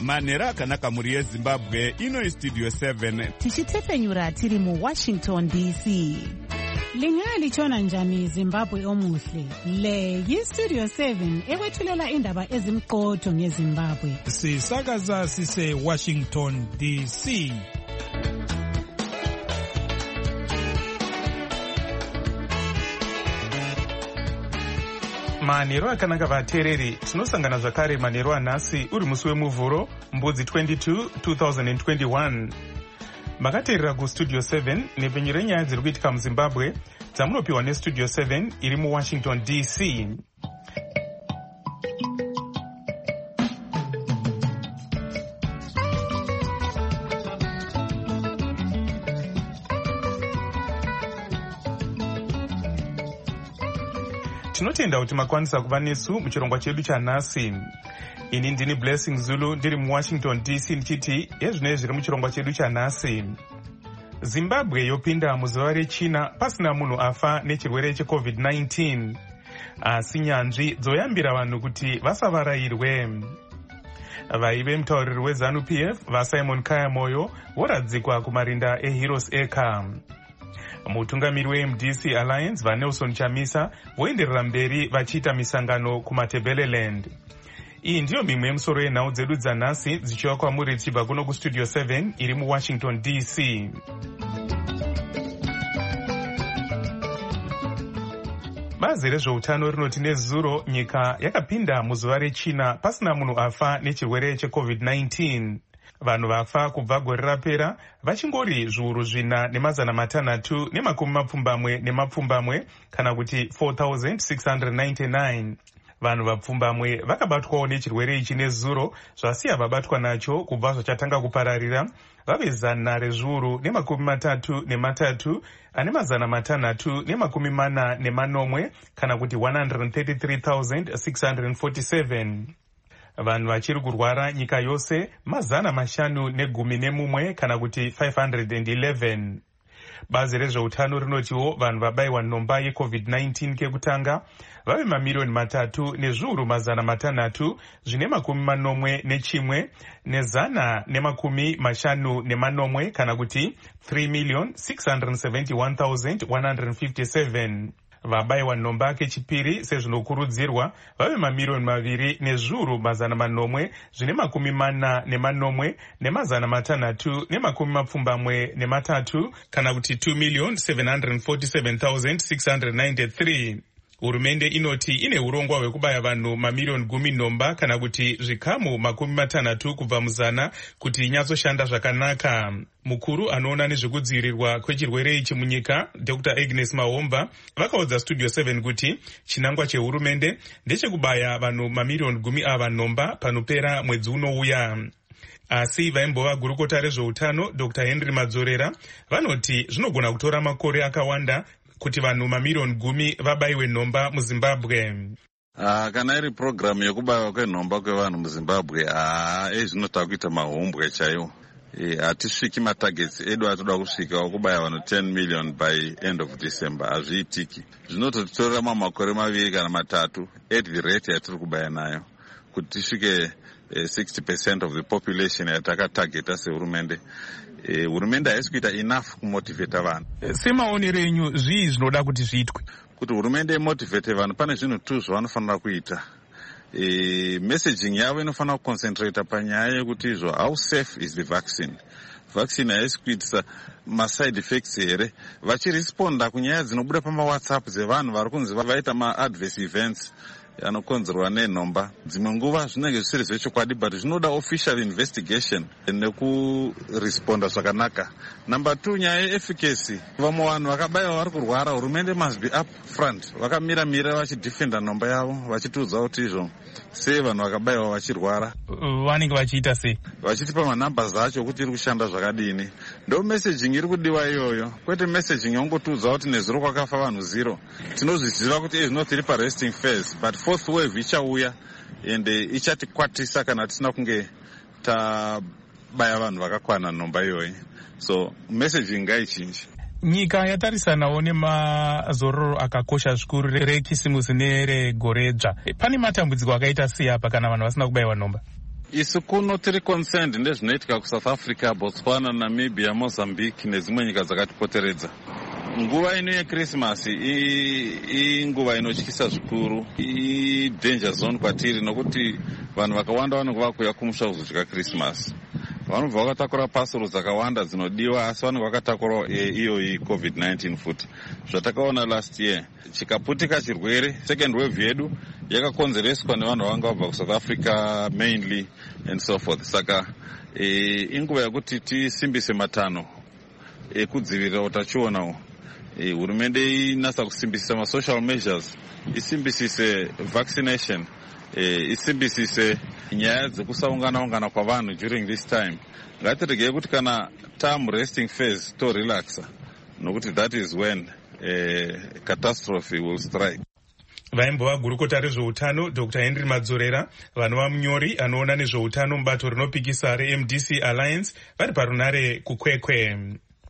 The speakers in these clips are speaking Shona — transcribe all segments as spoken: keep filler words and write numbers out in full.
manhero akanaka mhuri yezimbabwe. Ino studio seven tichitefenyura tiri muwashington D C. Lingalitshona njani Zimbabwe omuhle? Le yistudio seven ekwethulela indaba ezimqotho ngeZimbabwe. Sisakaza sise Washington D C. Manhero akanaka vateereri, tinosangana zvakare manhero anhasi uri musi wemuvhuro mbudzi twenty-two two thousand twenty-one. Makateerera kustudio seven nepenyu renyaya dziri kuitika muZimbabwe dzamunopiwa nestudio seven iri muWashington D C. Tinotenda kuti makwanisa kuva nesu muchirongwa chedu chanhasi. Ini ndini Blessing Zulu ndiri muWashington D C ndichiti ezvinei zviri muchirongwa chedu chanhasi. Zimbabwe yopinda muzuva rechina pasina munhu afa nechirwere checovid nineteen. Asi nyanzvi dzoyambira vanhu kuti vasavarayirwe. Vaive mutauriri weZANU P F vaSimon Kayamoyo voradzikwa kumarinda eHeroes Acre. Mutungamiri weM D C Alliance vaNelson Chamisa voenderera mberi vachiita misangano kumaTebeleland. Iyi ndiyo mimwe yemusoro yenhau dzedu dzanhasi dzichiwa kwamuri tichibva kuno kustudio seven iri muWashington D C. Bazi rezveutano rinoti nezuro nyika yakapinda muzuva rechina pasina munhu afa nechirwere checovid nineteen. Vanhu vafa kubva gore rapera vachingori zviuru zvina nemazana matanhatu nemakumi mapfumbamwe nemapfumbamwe kana kuti four thousand six hundred ninety-nine. Vanhu vapfumbamwe vakabatwawo nechirwere ichi nezuro zvasiya vabatwa nacho kubva zvachatanga kupararira vave zana rezviuru nemakumi matatu nematatu ane mazana matanhatu nemakumi mana nemanomwe kana kuti one hundred thirty-three thousand six hundred forty-seven. Vanhu vachiri kurwara nyika yose mazana mashanu negumi nemumwe kana kuti five hundred eleven. Bazi rezveutano rinotiwo vanhu vabayiwa nhomba yecovid nineteen kekutanga vave mamiliyoni matatu nezviuru mazana matanhatu zvine makumi manomwe nechimwe nezana nemakumi mashanu nemanomwe kana kuti three million six hundred seventy-one thousand one hundred fifty-seven. Vabayiwa nhomba kechipiri sezvinokurudzirwa vave mamiliyoni maviri nezviuru mazana manomwe zvine makumi mana nemanomwe nemazana matanhatu nemakumi mapfumbamwe nematatu kana kuti two million seven hundred forty-seven thousand six hundred ninety-three. Hurumende inoti ine urongwa hwekubaya vanhu mamiliyoni gumi nhomba kana kuti zvikamu makumi matanhatu kubva muzana kuti inyatsoshanda zvakanaka. Mukuru anoona nezvekudzivirirwa kwechirwere ichi munyika Doctor Agnes Mahomba vakaudza studio seven kuti chinangwa chehurumende ndechekubaya vanhu mamiliyoni gumi ava nhomba panopera mwedzi unouya. Asi vaimbova gurukota rezveutano Doctor Henry Madzorera vanoti zvinogona kutora makore akawanda kuti vanhu mamiliyoni gumi vabayiwe nhomba muZimbabwe. Uh, kana iri program yekubayiwa kwenhomba kwevanhu muZimbabwe ah uh, ezvinota kuita mahombwe chaiwo. Hatisviki matargets edu atoda kusvika okubaya vanhu ten million by end of December hazviitiki. Zvinototitorera mamakore maviri kana matatu at the rate yatiri kubaya nayo kuti tisvike uh, sixty percent of the population yatakatargeta sehurumende. Hurumende haisi kuita enough kumotivata vanhu. Semaonero enyu zvii zvinoda kuti zviitwe? Kuti hurumende imotivate vanhu pane zvinhu tu zvavanofanira kuita. E, messaging yavo inofanira kuconcentrata panyaya yekuti izvo how safe is the vaccine. Vaccine haisi kuitisa maside effects here. Vachiresponda kunyaya dzinobuda pamawhatsapp dzevanhu vari kunzi vaita maadverse events anokonzerwa nenhomba. Dzimwe nguva zvinenge zvisiri zvechokwadi but zvinoda official investigation nekuresponda zvakanaka. Number two, nyaya yeefficacy. Vamwe vanhu vakabayiwa vari kurwara, hurumende must be up front. Vakamira mira vachidefenda nhomba yavo vachitiudza kuti izvo sei vanhu vakabayiwa vachirwara. Vanenge vachiita sei? Vachitipa manhamba zacho kuti iri kushanda zvakadini. Ndo messaging iri kudiwa iyoyo. Kwete messaging yongotiudza kuti nezuro kwakafa vanhu zero. Tinozviziva kuti izvino tiri paresting phase but fourth wave ichauya ende ichatikwatisa kana tisina kunge tabaya vanhu vakakwana nhomba iyoyi. So messaging ngaichinji. Nyika yatarisanawo nemazororo akakosha zvikuru rekisimusi neregoredzva. Pane matambudziko akaita sei apa kana vanhu vasina kubayiwa nhomba? isu kuno tiri concerned ndezvinoitika kuSouth Africa, Botswana, Namibia, Mozambique nedzimwe nyika dzakatipoteredza. Nguva ino yeChristmas inguva inotyisa zvikuru, danger zone kwatiri nokuti vanhu vakawanda vanenge vakuuya kumusha kuzodya Christmas. Vanobva vakatakura pasoro dzakawanda dzinodiwa asi vanenge vakatakura iyo iCovid nineteen futi. Zvatakaona last year chikaputika chirwere second wave yedu yakakonzereswa nevanhu vanga vabva kuSouth Africa mainly and so forth. Saka inguva yekuti tisimbise matanho ekudzivirira utachiona. Hurumende inasa kusimbisisa ma-social measures, isimbisise vaccination, isimbisise nyaya dzekusaungana-ungana kwa vanhu during this time. Ngatiregei kuti kana term resting phase to relaxa, nokuti that is when a catastrophe will strike. Vaimbova gurukota rezveutano Doctor Henry Madzorera, vanova munyori anoona nezveutano mubato rinopikisa reM D C Alliance vari parunare kukwekwe.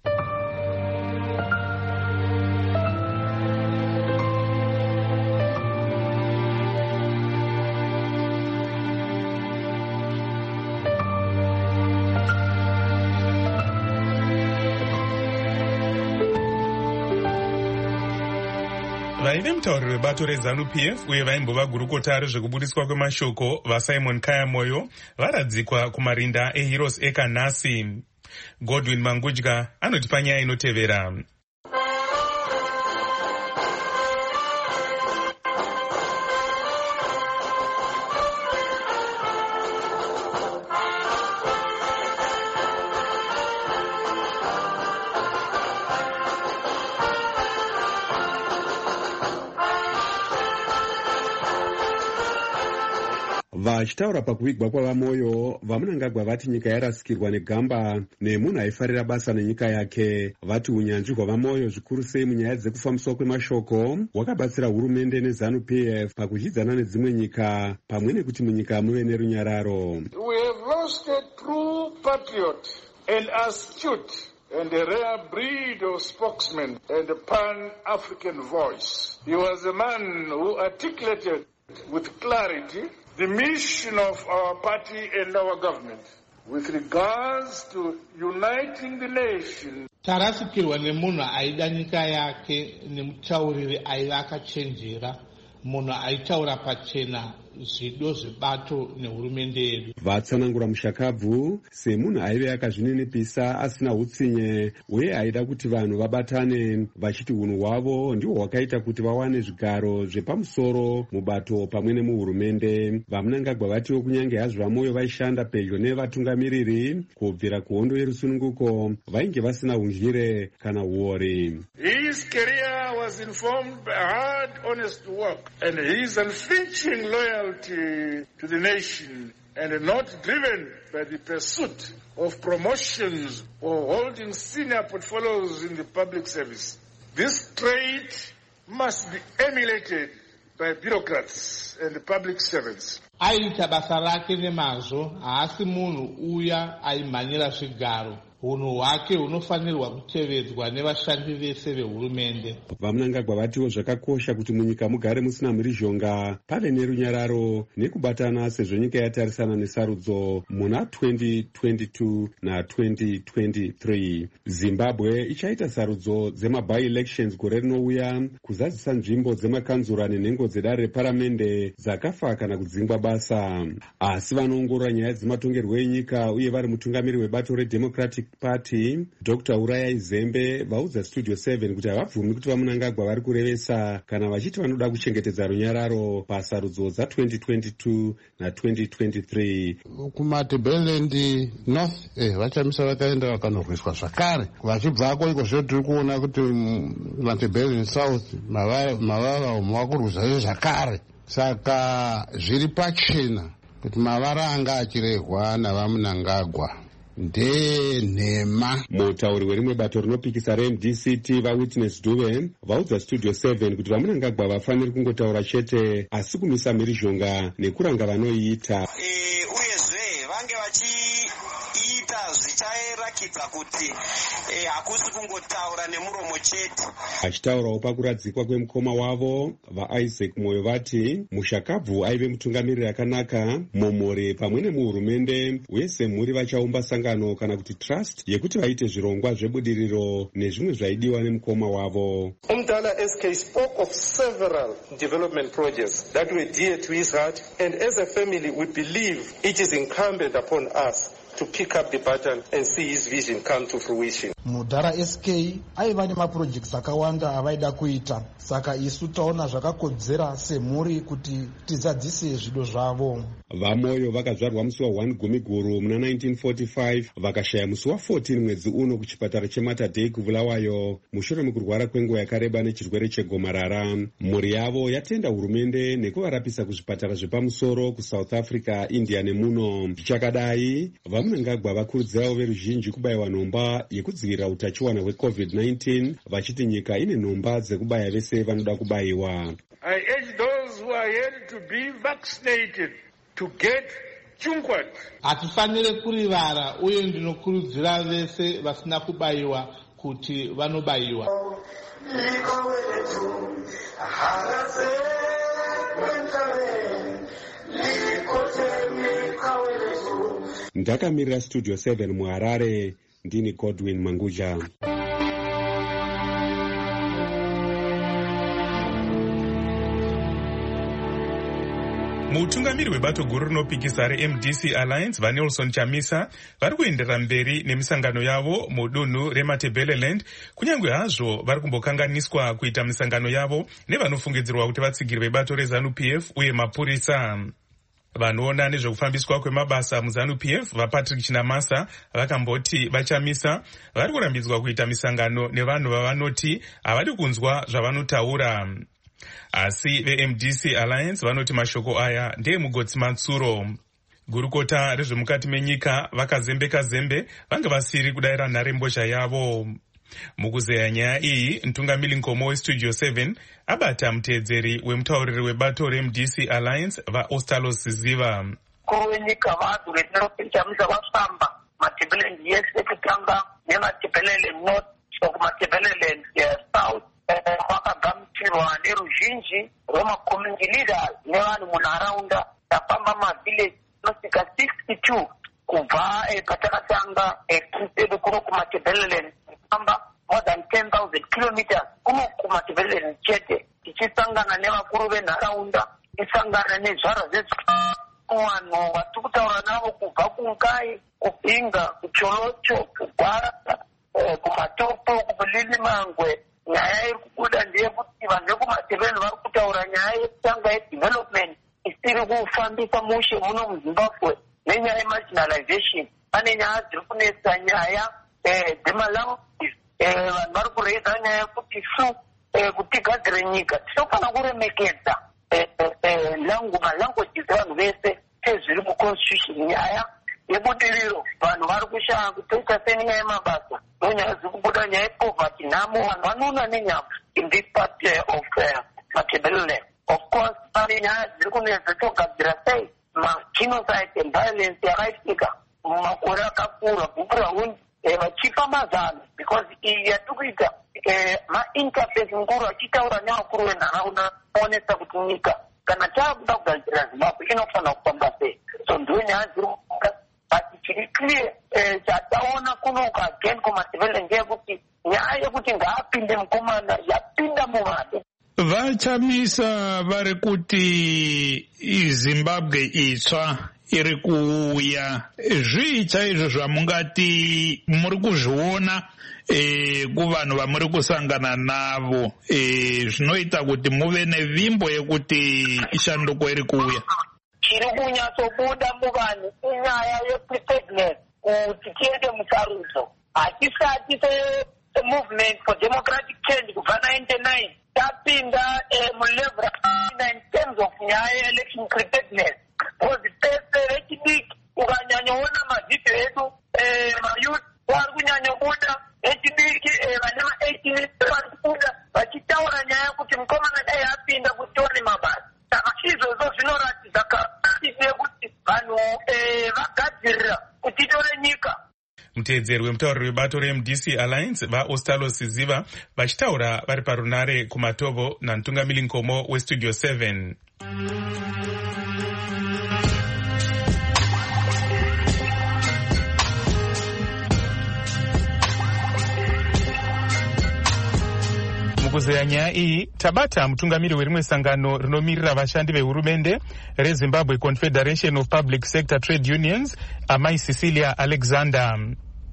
Vaive mutauriri webato reZANU-P F uye vaimbova gurukota rezvekubudiswa kwemashoko vaSimon Kayamoyo varadzikwa kumarinda eHeroes ekanhasi. Godwin Mangudya anotipa nyaya inotevera. Vachitaura pakuvigwa kwavaMoyo, vaMnangagwa vati nyika yarasikirwa negamba nemunhu aifarira basa nenyika yake. Vati unyanzvi hwavaMoyo zvikuru sei munyaya dzekufambiswa kwemashoko hwakabatsira hurumende neZANU-P F pakuchidzana nedzimwe nyika pamwe nekuti munyika muve nerunyararo. We have lost a true patriot and astute and a rare breed of spokesman and a pan-African voice. He was a man who articulated with clarity the mission of our party and our government with regards to uniting the nation. Tarasikirwa nemunhu aida nyika yake nemutauriri aiva akachenjera, munhu aitaura pachena zvido zvebato nehurumende yedu. Vatsanangura mushakabvu semunhu aive akazvininipisa asina utsinye uye aida kuti vanhu vabatane vachiti unhu hwavo ndihwo hwakaita kuti vawane zvigaro zvepamusoro mubato pamwe nemuhurumende. VaMnangagwa vatiwo kunyange hazvo vaMoyo vaishanda pedyo nevatungamiriri kubvira kuhondo yerusununguko vainge vasina unjire kana uori. His career was informed by hard, honest work and his unflinching loyalty to the nation and not driven by the pursuit of promotions or holding senior portfolios in the public service. This trait must be emulated by bureaucrats and public servants. Aita basa rake nemazvo, haasi munhu uya aimhanyira zvigaro. Unhu hwake hunofanirwa kutevedzwa nevashandi vese vehurumende. VaMnangagwa vatiwo zvakakosha kuti munyika mugare musina mhirizhonga, pave nerunyararo nekubatana sezvo nyika yatarisana nesarudzo muna twenty twenty-two na twenty twenty-three. Zimbabwe ichaita sarudzo dzema-by-elections gore rinouya kuzadzisa nzvimbo dzemakanzura nenhengo dzedare reparamende dzakafa kana kudzingwa basa. Asi vanoongorora nyaya dzematongerwo enyika uye vari mutungamiri webato reDemocratic Party Doctor Urayai Zembe vaudza Studio seven kuti havabvumi kuti vaMnangagwa vari kurevesa kana vachiti vanoda kuchengetedza runyararo pasarudzo dza twenty twenty-two na twenty twenty-three. kumaTebeleland North eh vachamisa vakaenda vakanorwiswa zvakare vachibvako iko zvo tiri kuona kuti maTebeleland South mavara omwakurwiswa zvakare. Saka zviri pachena kuti mavara anga achirehwa navaMnangagwa ndenhema. Mutauri werimwe bato rinopikisa reM D C T vaWitness Dube vaudza Studio seven kuti vaMnangagwa vafaniri kungotaura chete asi kumisa mhirizhonga nekuranga vanoiita. uyezve vange vachiita zvicharakidza kuratidza kuti hakusi kungotaura nemuromo chete. Achitaurawo pakuradzikwa kwemukoma wavo, vaIsaac Moyo vati Mushakabvu aive mutungamiriri akanaka momore pamwe nemuhurumende uye semhuri vachaumba sangano kana kuti trust yekuti vaite zvirongwa zvebudiriro nezvimwe zvaidiwa nemukoma wavo. Umdala S K spoke of several development projects that were dear to his heart, and as a family we believe it is incumbent upon us to pick up the baton and see his vision come to fruition. Mudhara S K aiva nemaprojects akawanda avaida kuita, saka isu taona zvakakodzera semhuri kuti tizadzise zvido zvavo. VaMoyo vakazvarwa musi wa first Gumiguru muna nineteen forty-five vakashaya musi wa fourteen mwedzi uno kuchipatara cheMatadei kuBulawayo mushure mekurwara kwenguva yakareba nechirwere chegomarara. Mhuri yavo yatenda hurumende nekuvarapisa kuzvipatara zvepamusoro kuSouth Africa, India nemuno. Zvichakadai, vaMunangagwa vakurudzirawo veruzhinji kubayiwa nhomba yekudzivirira utachiwana hwecovid nineteen vachiti nyika ine nhomba dzekubaya vese vanoda kubayiwa. I urge those who are yet to be vaccinated to get chungwat. Hatifanire kurivara uye ndinokurudzira vese vasina kubayiwa kuti vanobayiwa. Ndakamirira Studio seven muHarare, ndini Godwin Manguja. Mutungamiri webato guru rinopikisa reM D C Alliance vaNelson Chamisa vari kuenderera mberi nemisangano yavo mudunhu reMatabeleland, kunyange hazvo vari kumbokanganiswa kuita misangano yavo nevanofungidzirwa kuti vatsigiri vebato reZANU P F uye mapurisa. Vanoona nezvekufambiswa kwemabasa muZANU P F vaPatrick Chinamasa vakamboti vaChamisa vari kurambidzwa kuita misangano nevanhu vavanoti havadi kunzwa zvavanotaura. Asi veM D C Alliance vanoti mashoko aya ndeemugotsi Matsuro. Gurukota rezvemukati menyika vakazembeka zembe vanga vasiri kudayira nharembozha yavo. Mukuzeya nyaya iyi, Ntungamili Nkomo weStudio seven abata muteedzeri wemutauriri webato reM D C Alliance vaOstalos Ziva. Kuru wenyika vanhu vetinopinjamisa vafamba Matabeleland yese kutanga neMatabeleland North sokuMatabeleland South vakagamuchirwa neruzhinji rwemacommunity leaders nevanhu munharaunda. Tafamba mavillage anosvika sixty-two kubva patakatanga crusade kuno kuMatabeleland, famba more than ten thousand kilometers kuno kuMatabeleland chete, tichisangana nevakuru venharaunda, tichisangana nezvara zvezvanhu vatiri kutaura navo kubva kuNkai, kuBinga, kuCholocho, kuGwara, kuMatopo, kuBulilimangwe. Nyaya iri kubuda ndeyekuti vanhu vekuMatabeleland vari kutaura nyaya yekutanga yedevelopment isiri kufambisa mushe muno muZimbabwe nenyaya yemarginalization. Pane nyaya dziri kunetsa nyaya dzemalanguages. Vanhu vari kureidza nyaya yekuti su kutigadzire nyika tinofana kuremekedza malanguages evanhu vese sezviri muconstitution. Nyaya yebudiriro vanhu vari kushaya kutoita senyaya yemabasa nonyaya dziri kubuda nyaya yepoverty nhamo vanhu vanoona nenyama in this part of Matabeleland. Of course pane nyaya dziri kunetsa togadzira sei magenocide and violence yakaitika mumakore akakura kuBurahundi vachipa mazano because iyi yatiri kuita mainterface nguru achitaura nevakuru venharaunda kuonesa kuti nyika kana taakuda kugadzira Zimbabwe inofanira kufamba sei. So ndiyo nyaya dziri kubuda, but chiri clear chataona kunoku again kuMatabeleland ndeyekuti nyaya yekuti ngaapinde mukomana yapinda muvanhu. VaChamisa vari kuti iZimbabwe itsva iri kuuya. Zvii chaizvo zvamungati muri kuzviona kuvanhu vamuri kusangana navo zvinoita kuti muve nevimbo yekuti shanduko iri kuuya? Chiri kunyatsobuda muvanhu inyaya yepreparedness kuti tiende musarudzo. Hatisati semovement for democratic change kubva ninety-nine tapinda mulevel in terms of nyaya yeelection preparedness. Because pese vechidiki ukanyanyoona mavhidhiyo edu mayouth vari kunyanyobuda vechidiki vane ma-eighteen vari kubuda vachitaura nyaya yekuti mukomana dai apinda kutione mabasa. Saka izvozvo zvinoratidza kapasiti yekuti vanhu vagadzirira kuti titore nyika. muteedzeri wemutauriri webato reM D C Alliance vaOstalo Siziva vachitaura vari parunare kuMatovo namutungamiri Nkomo weStudio seven. Mukuzeya nyaya iyi tabata mutungamiri werimwe sangano rinomirira vashandi vehurumende reZimbabwe Confederation of Public Sector Trade Unions, amai Cecilia Alexander.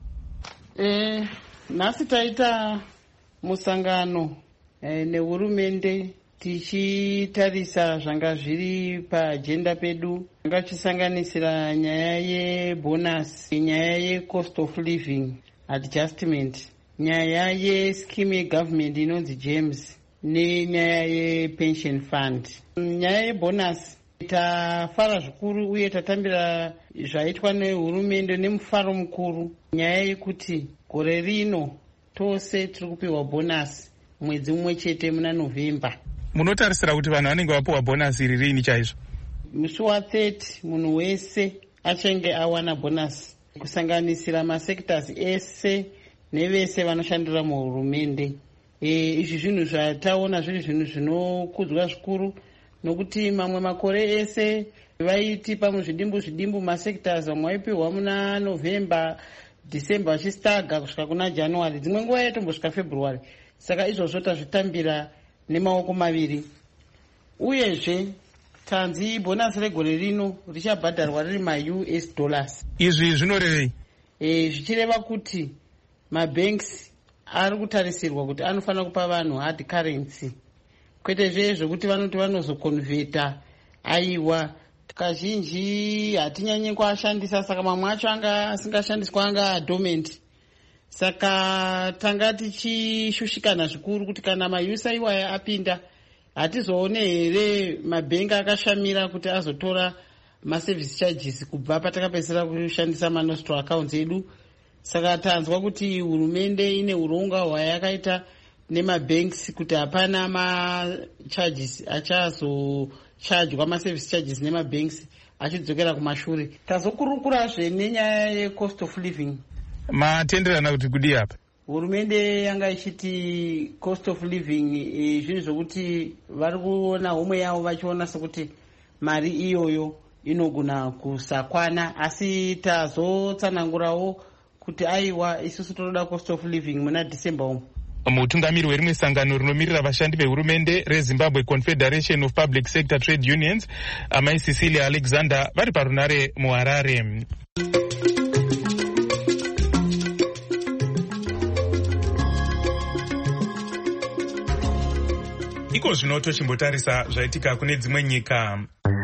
Eh, nhasi taita musangano eh, nehurumende tichitarisa zvanga zviri paagenda pedu, zvanga chisanganisira nyaya yebonus, nyaya yecost of living adjustment, nyaya yescheme yegovernment inonzi James nenyaya yepension fund. Nyaya yebonus tafara zvikuru uye tatambira zvaitwa nehurumende nemufaro mukuru, nyaya yekuti gore rino tose tiri kupiwa bonus mwedzi mumwe chete muna November. Munotarisira kuti vanhu vanenge vapiwa bonus iri rini chaizvo? Musi wathirty munhu wese achange awana bonus, kusanganisira masectors ese nevese vanoshandira muhurumende. E, izvi zvinhu zvataona zviri zvinhu zvinokudzwa zvikuru, nokuti mamwe makore ese vaitipa muzvidimbu zvidimbu masectors, vamwe vaipiwa muna November, December vachistaga kusvika kuna January, dzimwe nguva yatombosvika February. Saka izvozvo tazvitambira nemaoko maviri. Uyezve tanzi bonus regore rino richabhadharwa riri ma-U S dollars. Izvi zvinorevei? E, zvichireva kuti mabanks ari kutarisirwa kuti anofanira kupa vanhu hard currency, kwete zvezvo kuti vanoti vanozokonvheta. Aiwa, kazhinji hatinyanyi kuashandisa, saka mamwe acho anga asingashandiswa anga adormant. Saka tanga tichishushikana zvikuru kuti kana mayusa iwaya apinda, hatizoone here mabhengi akashamira kuti azotora maservice charges kubva patakapedzisira kushandisa manostro accounts edu. Saka tanzwa kuti hurumende ine urongwa hwayakaita nemabanks kuti hapana macharges achazochargwa, maservice charges nemabanks achidzokera kumashure. Tazokurukurazve nenyaya yecost of living. Matenderana kuti kudi apa? Hurumende yanga ichiti cost of living e, zvinhu zvokuti vari kuona homwe yavo vachiona sekuti mari iyoyo inogona kusakwana, asi tazotsanangurawo kuti aiwa isusu toda cost of living muna December umu. Mutungamiri werimwe sangano rinomirira vashandi vehurumende reZimbabwe Confederation of Public Sector Trade Unions, amai Cecilia Alexander vari parunare muHarare. Iko zvino tochimbotarisa zvaitika kune dzimwe nyika.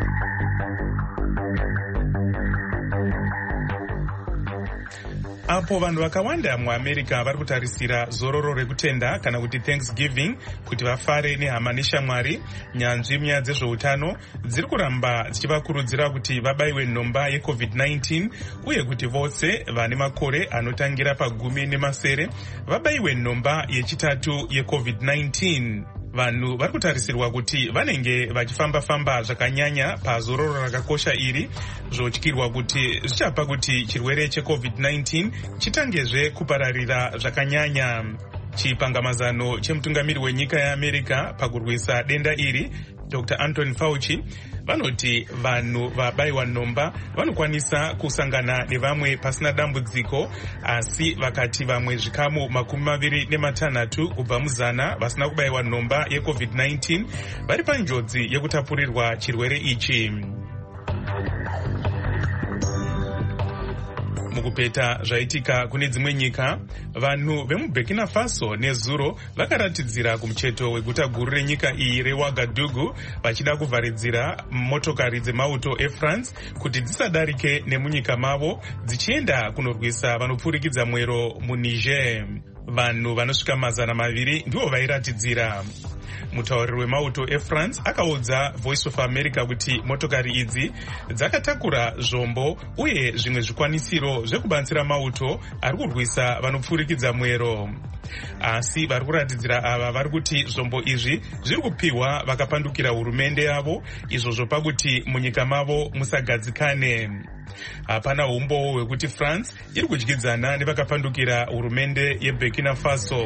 Apo vanhu vakawanda muAmerica vari kutarisira zororo rekutenda kana kuti Thanksgiving kuti vafare nehama neshamwari, nyanzvi munyaya dzezveutano dziri kuramba dzichivakurudzira kuti vabaiwe nhomba yecovid nineteen uye kuti vose vane makore anotangira pagumi nemasere vabaiwe nhomba yechitatu yecovid nineteen. Vanhu vari kutarisirwa kuti vanenge vachifamba-famba zvakanyanya pazororo rakakosha iri, zvotyirwa kuti zvichapa kuti chirwere checovid nineteen chitangezve kupararira zvakanyanya. Chipangamazano chemutungamiri wenyika yeAmerica pakurwisa denda iri, Doctor Anthony Fauci, vanoti vanhu vabaiwa nhomba vanokwanisa kusangana nevamwe pasina dambudziko, asi vakati vamwe zvikamu makumi maviri nematanhatu kubva muzana vasina kubaiwa nhomba yecovid nineteen vari panjodzi yekutapurirwa chirwere ichi. Mukupeta zvaitika kune dzimwe nyika, vanhu vemuBurkina Faso nezuro vakaratidzira kumucheto weguta guru renyika iyi reWagadugu vachida kuvharidzira motokari dzemauto eFrance kuti dzisadarike nemunyika mavo dzichienda kunorwisa vanopfurikidza mwero muNiger. Vanhu vanosvika mazana maviri ndivo vairatidzira. Mutauriri wemauto eFrance akaudza Voice of America kuti motokari idzi dzakatakura zvombo uye zvimwe zvikwanisiro zvekubatsira mauto ari kurwisa vanopfurikidza mwero. asi vari kuratidzira ava vari kuti zvombo izvi zviri kupiwa vakapandukira hurumende yavo, izvozvo pakuti munyika mavo musagadzikane. Hapana umbowo hwekuti France iri kudyidzana nevakapandukira hurumende yeBurkina Faso.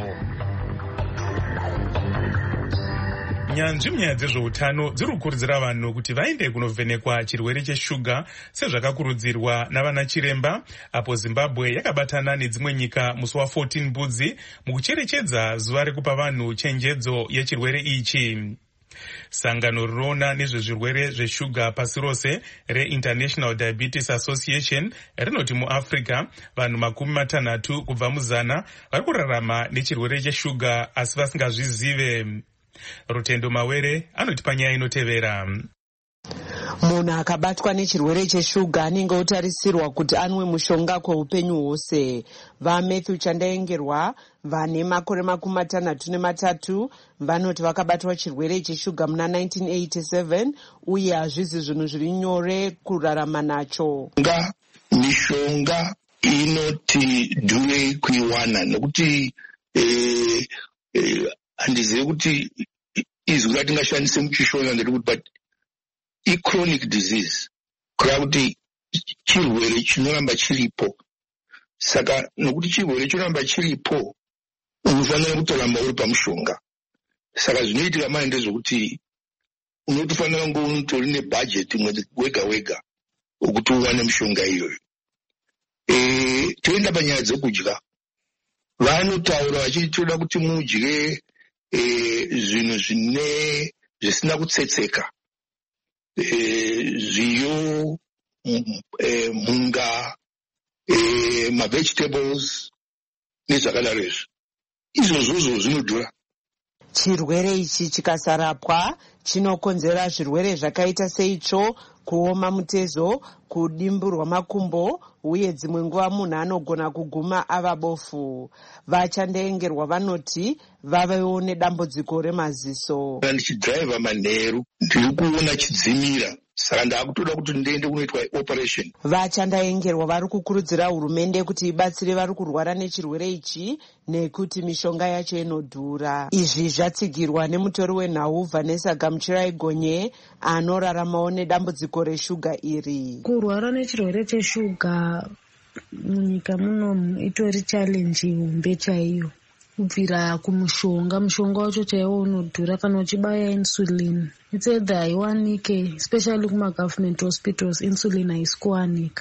Nyanzvi munyaya dzezveutano dziri kukurudzira vanhu kuti vaende kunovhenekwa chirwere cheshuga sezvakakurudzirwa navana chiremba, apo Zimbabwe yakabatana nedzimwe nyika musi wa fourteen Mbudzi mukucherechedza zuva rekupa vanhu chenjedzo yechirwere ichi. Sangano rinoona nezvezvirwere zveshuga pasi rose reInternational Diabetes Association rinoti muAfrica vanhu makumi matanhatu kubva muzana vari kurarama nechirwere cheshuga asi vasingazvizive. Rutendo Mawere anoti panyaya inotevera. Munhu akabatwa nechirwere cheshuga anenge otarisirwa kuti anwe mushonga kweupenyu hwose. VaMatthew Chandaengerwa vane makore makumi matanhatu nematatu vanoti vakabatwa chirwere cheshuga muna nineteen eighty-seven uye hazvisi zvinhu zviri nyore kurarama nacho. Nga mishonga inoti dhure kuiwana nokuti eh, eh, handizivi kuti izwi ratingashandise muchishona nderekuti but i-chronic disease kureva kuti chirwere chinoramba chiripo. Saka nokuti chirwere chinoramba chiripo unofanira kutoramba uri pamushonga. Saka zvinoitika manje ndezvokuti unotofanira kunge unotori nebhajeti mwedzi wega wega wekuti uwane mushonga iyoyo. E, toenda panyaya dzekudya, vanotaura vachiti toda kuti mudye e, zvinhu zvine zvisina kutsetseka, e, zviyo, e, munga, e, mavegetables nezvakadaro izvo. Izvozvozvo zvinodhura. Chirwere ichi chikasarapwa chinokonzera zvirwere zvakaita seitsvo, kuoma mutezo, kudimburwa makumbo uye dzimwe nguva munhu anogona kuguma ava bofu. VaChandaengerwa vanoti vavewo nedambudziko remaziso. Ndichidhiraivha manheru ndiri kuona chidzimira, saka ndaakutoda kuti ndiende kunoitwa operation. VaChandaengerwa vari kukurudzira hurumende kuti ibatsire vari kurwara nechirwere ichi nekuti mishonga yacho inodhura. Izvi zvatsigirwa nemutori wenhau Vanessa Gamuchirai Gonye anoraramawo nedambudziko reshuga iri. Kurwara nechirwere cheshuga munyika muno itori challenge hombe chaiyo. Kubvira kumushonga, mushonga wacho chaiwo unodhura kana uchibaya insulin. It's either haiwanike, especially kuma government hospitals, insulin haisi kuwanika.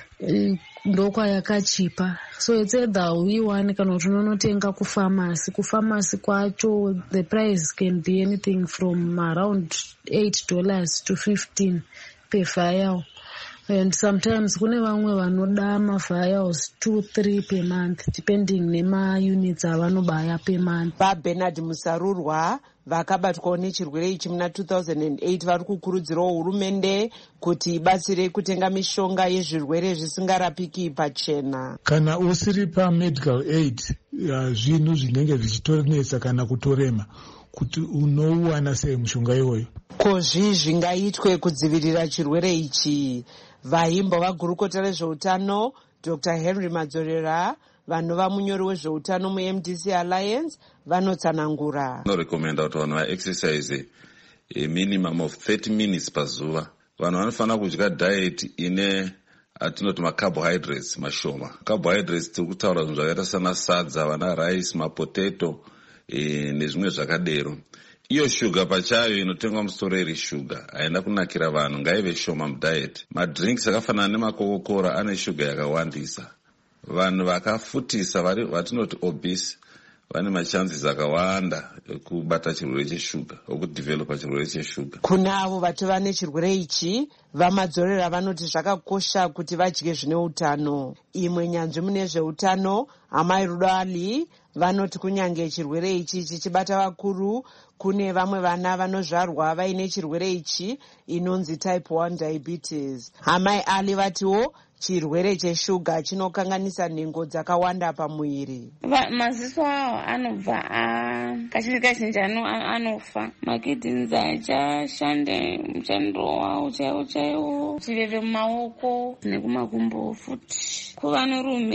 Ndokwa yakachipa. So it's either uiwane kana kuti unonotenga kufamasi. Kufamasi kwacho, the price can be anything from around eight dollars to fifteen per vial. And sometimes kune vamwe vanoda mavials two three per month depending nema units avanobaya per month. VaBernard Musarurwa vakabatwawo nechirwere ichi muna two thousand eight vari kukurudzirawo hurumende kuti ibatsire kutenga mishonga yezvirwere zvisingarapiki pachena. Kana usiri pamedical aid, zvinhu zvinenge zvichitonetsa kana kutorema kuti unouwana sei mushonga iwoyo. Kozvi zvingaitwe kudzivirira chirwere ichi? Vahimbo vagurukota rezveutano Doctor Henry Madzorera vanova munyori wezveutano muM D C Alliance vanotsanangura. Norekomenda kuti vanhu vaexercise a minimum of thirty minutes pazuva. Vanhu vanofanira kudya diet ine atinoti macarbohydrates mashoma. Carbohydrates tiri kutaura zvinhu zvakaita sana sadza, vana rice, mapotato e, nezvimwe zvakadero. Iyo shuga pachayo inotengwa musitoro iri shuga haina kunakira vanhu, ngaive shoma mudiet. Madrinks akafanana nemakokokora ane shuga yakawandisa. Vanhu vakafutisa vari vatinoti obese vane machances akawanda ekubata chirwere cheshuga, okudevelopa chirwere cheshuga. Kuna avo vatova nechirwere ichi, vaMadzorera vanoti zvakakosha kuti vadye zvine utano. Imwe nyanzvi mune zveutano, Amai Rudali, vanoti kunyange chirwere ichi chichibata vakuru, kune vamwe vana vanozvarwa vaine chirwere ichi inonzi type one diabetes. Amai Ali vatiwo chirwere cheshuga chinokanganisa nhengo dzakawanda pamuiri. Maziso awo anobva kazhinji kazhinji anofa. Makidneys achashande mushando wawo chaiwo chaiwo. Chiveve mumaoko nekumakumbo futi. Kuvanhurume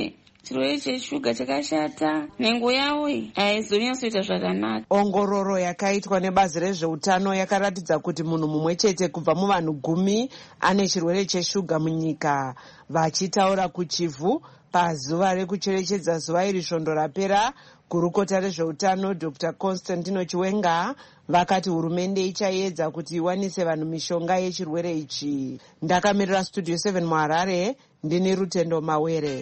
chirwere cheshuga chakashata, nhengo yawo haizonyatsoita zvakanaka. Ongororo yakaitwa nebazi rezveutano yakaratidza kuti munhu mumwe chete kubva muvanhu gumi ane chirwere cheshuga munyika. Vachitaura kuchivhu pazuva rekucherechedza zuva iri svondo rapera, gurukota rezveutano Dr Constantino Chiwenga vakati hurumende ichaedza kuti iwanise vanhu mishonga yechirwere ichi. Ndakamirira Studio seven muHarare, ndini Rutendo Mawere.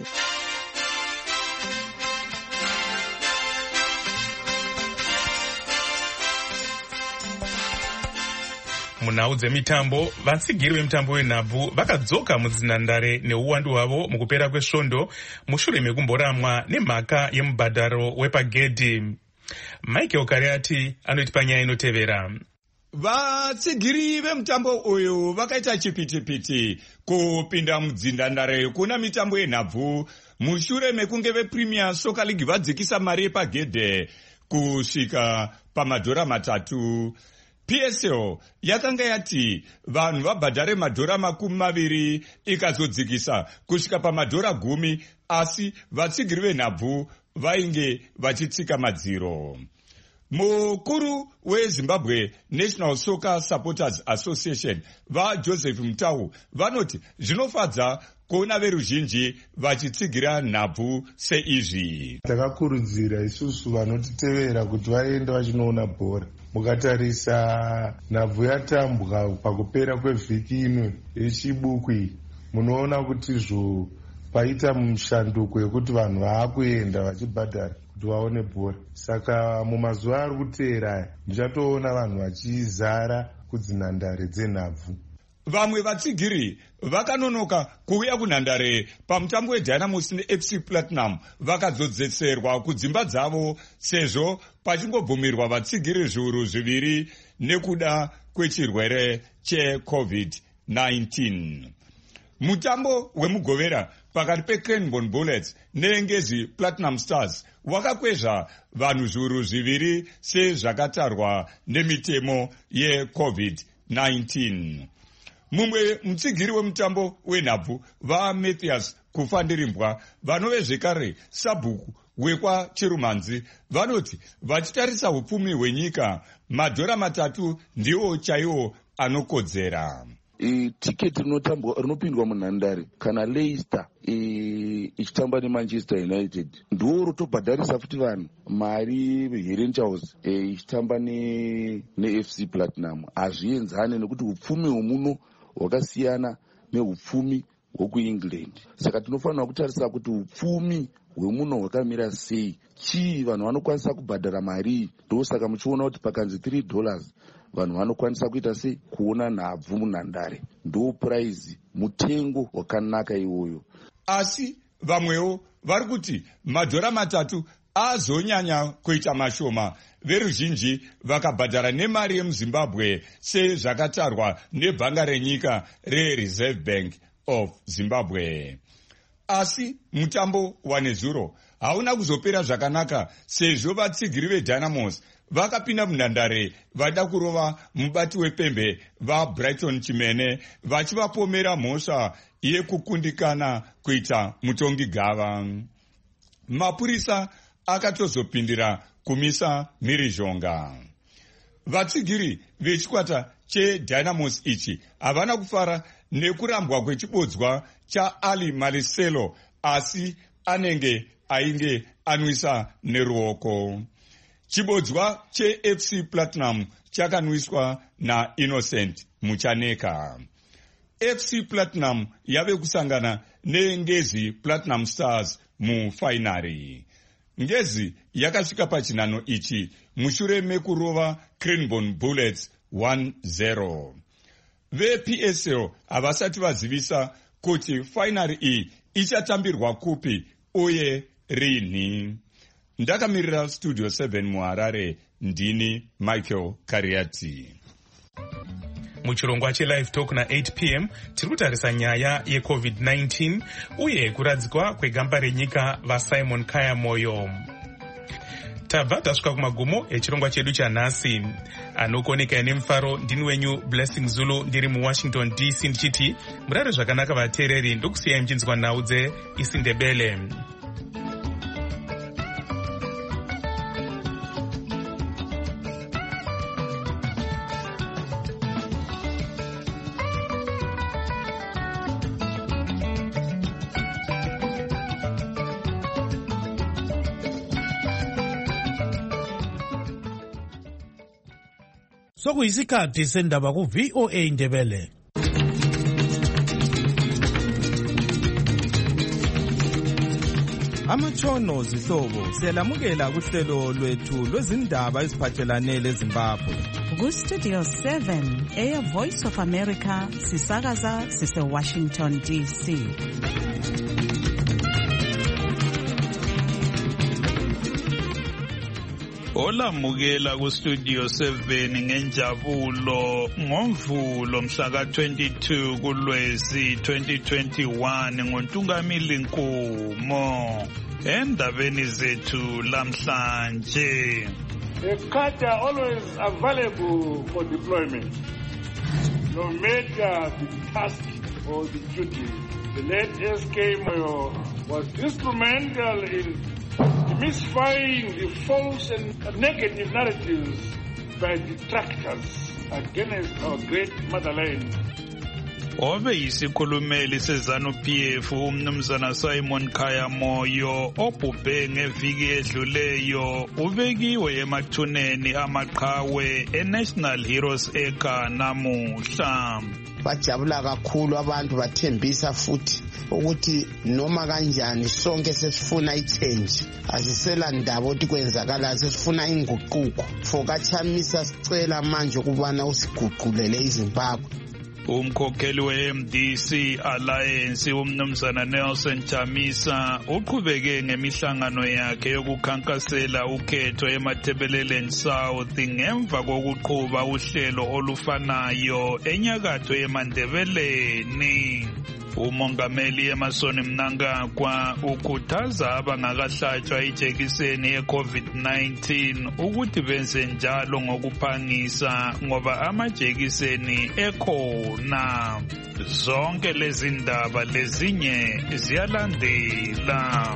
Munhau dzemitambo, vatsigiri vemitambo wenhabvu vakadzoka mudzinhandare neuwandu hwavo mukupera kwesvondo mushure mekumboramwa nemhaka yemubhadharo wepagedhi. Michael Kariati anotipa nyaya inotevera. Vatsigiri vemutambo uyu vakaita chipitipiti kupinda mudzinhandare kuna mitambo yenhabvu mushure mekunge vePremier Soccer League vadzikisa mari yepagedhe kusvika pamadhora matatu. P S L yakanga yati vanhu vabhadhare madhora makumi maviri ikazodzikisa kusvika pamadhora gumi, asi vatsigiri venhabvu vainge vachitsika madziro. Mukuru weZimbabwe National Soccer Supporters Association vaJoseph Mutau vanoti zvinofadza kuona veruzhinji vachitsigira nhabvu seizvi. Takakurudzira isusu vanotitevera kuti vaende vachinoona bhora. Mukatarisa nhabvu yatambwa pakupera kwevhiki ino yechibukwi, munoona kuti zvo paita mushanduko yekuti vanhu vaakuenda vachibhadhara kuti vaone bhora. Saka mumazuva ari kuteera ndichatoona vanhu vachizara kudzinhandare dzenhabvu. Vamwe vatsigiri vakanonoka kuuya kunhandare pamutambo weDynamos neF C Platinum vakadzodzetserwa kudzimba dzavo sezvo pachingobvumirwa vatsigiri zviuru zviviri nekuda kwechirwere cheCovid nineteen. Mutambo wemugovera pakati peCranbourne Bullets neNgezi Platinum Stars wakakwezva vanhu zviuru zviviri sezvakatarwa nemitemo yeCovid nineteen. Mumwe mutsigiri wemutambo wenhabvu vaMathias Kufandirimbwa vanove zvekare sabhuku wekwa Chirumanzi vanoti vachitarisa upfumi hwenyika madhora matatu ndiwo chaiwo anokodzera. E, tiketi rinopindwa munhandare kana Leicester e, ichitamba neManchester United ndiwo rotobhadharisa futi vanhu mari Herentals e, ichitamba neF C Platinum. Hazvienzane nekuti upfumi hwemuno hwakasiyana neupfumi hwekuEngland. Saka tinofanira kutarisa kuti upfumi hwemuno hwakamira sei, chii vanhu vanokwanisa kubhadhara mari. Ndosaka muchiona kuti pakanzi three dollars vanhu vanokwanisa kuita sei kuona nhabvu munhandare. Ndo prize, mutengo wakanaka iwoyo. Asi vamwewo vari kuti madhora matatu azonyanya kuita mashoma, veruzhinji vakabhadhara nemari yemuZimbabwe sezvakatarwa nebhanga renyika reReserve Bank of Zimbabwe. Asi mutambo wanezuro hauna kuzopera zvakanaka sezvo vatsigiri veDynamos vakapinda munhandare vada kurova mubati wepembe vaBrighton Chimene vachivapomera mhosva yekukundikana kuita mutongi gava. Mapurisa akatozopindira kumisa mhirizhonga. Vatsigiri vechikwata cheDynamos ichi havana kufara nekurambwa kwechibodzwa chaAli Maliselo, asi anenge ainge anwisa neruoko. Chibodzwa cheF C Platinum chakanwiswa naInnocent Muchaneka. F C Platinum yave kusangana neNgezi Platinum Stars mufainari. Ngezi yakasvika pachinhano ichi mushure mekurova Cranbourne Bullets one zero. VeP S L havasati vazivisa kuti fainari iyi ichatambirwa kupi uye rini. Ndakamirira Studio seven muHarare, ndini Michael Kariati. Muchirongwa cheLive Talk na eight p m tiri kutarisa nyaya yeCovid nineteen uye kuradzikwa kwegamba renyika vaSimon Kaya Moyo. Tabva tasvika kumagumo echirongwa chedu chanhasi. Anokoneka nemufaro ndini wenyu Blessing Zulu ndiri muWashington D C ndichiti murare zvakanaka vateereri, ndokusiyai muchinzwa nhau dzeIsindebele. Sokuyisikhathi sendaba ku V O A Ndebele. Amatshono zihlobo siyalamukela kuhlelo lwethu lwezindaba eziphathelane leZimbabwe. Ku Studio seven eya Voice of America sisakaza sise Washington D C. Olamukela ku Studio seven ngenjabulo ngoMvulo mhla ka twenty-two kuLwezi twenty twenty-one ngoNtungamili Nkumo. Endabeni zethu lamhlanje. A cutter always available for deployment, no matter the task or the duty. The late S K Moyo was instrumental in demystifying the false and negative narratives by detractors against our great motherland. Obe yisikhulumeli seZanu P F umnumzana Simon Khaya Moyo obhubhe ngeviki edluleyo ubekiwe emathuneni amaqhawe eNational Heroes Acre namuhla. Bajabula kakhulu abantu bathembisa futhi ukuthi noma kanjani sonke sesifuna ichange, asisela ndaba ukuthi kwenzakala, sesifuna inguquko. Fokachamisa sicela manje ukubana usiguqulele iZimbabwe. Umkhokheli we-M D C Alliance umnumzana Nelson Chamisa uqhubeke ngemihlangano yakhe yokukhankasela ukhetho eMatabeleland South ngemva kokuqhuba uhlelo olufanayo enyakatho yeMandebeleni. Umongameli Emmerson Mnangagwa ukhuthaza abangakahlatshwa ijekiseni ye-COVID nineteen ukuthi benze njalo ngokuphangisa ngoba amajekiseni ekhona. Zonke lezi ndaba lezinye ziyalandela.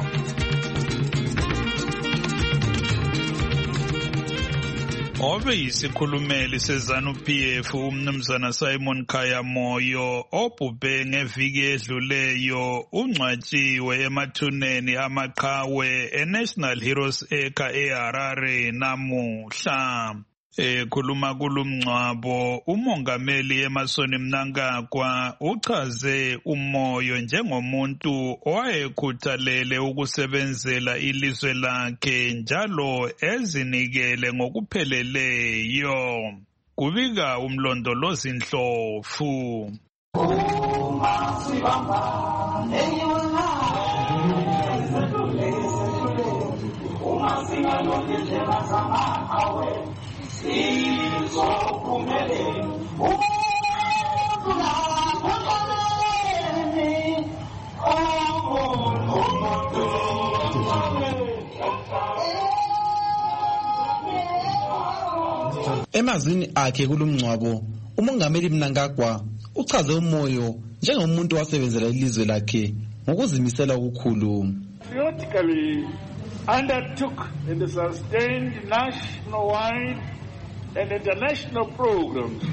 Obe yisikhulumeli seZanu P F umnumzana Simon Khaya Moyo obhubhe ngeviki edluleyo ungcwatshiwe emathuneni amaqhawe eNational Heroes Acre eHarare namuhla. Ekhuluma kulumngcwabo umongameli Emmerson Mnangagwa uchaze uMoyo njengomuntu owayekhuthalele ukusebenzela ilizwe lakhe njalo ezinikele ngokupheleleyo. Kubika umlondolozi Ndlovu. Emazwini akhe kulumngcwabo umongameli Mnangagwa uchaze uMoyo njengomuntu wasebenzela ilizwe lakhe ngokuzimisela okukhulu. Theoretically undertook and sustained national-wide and international programs,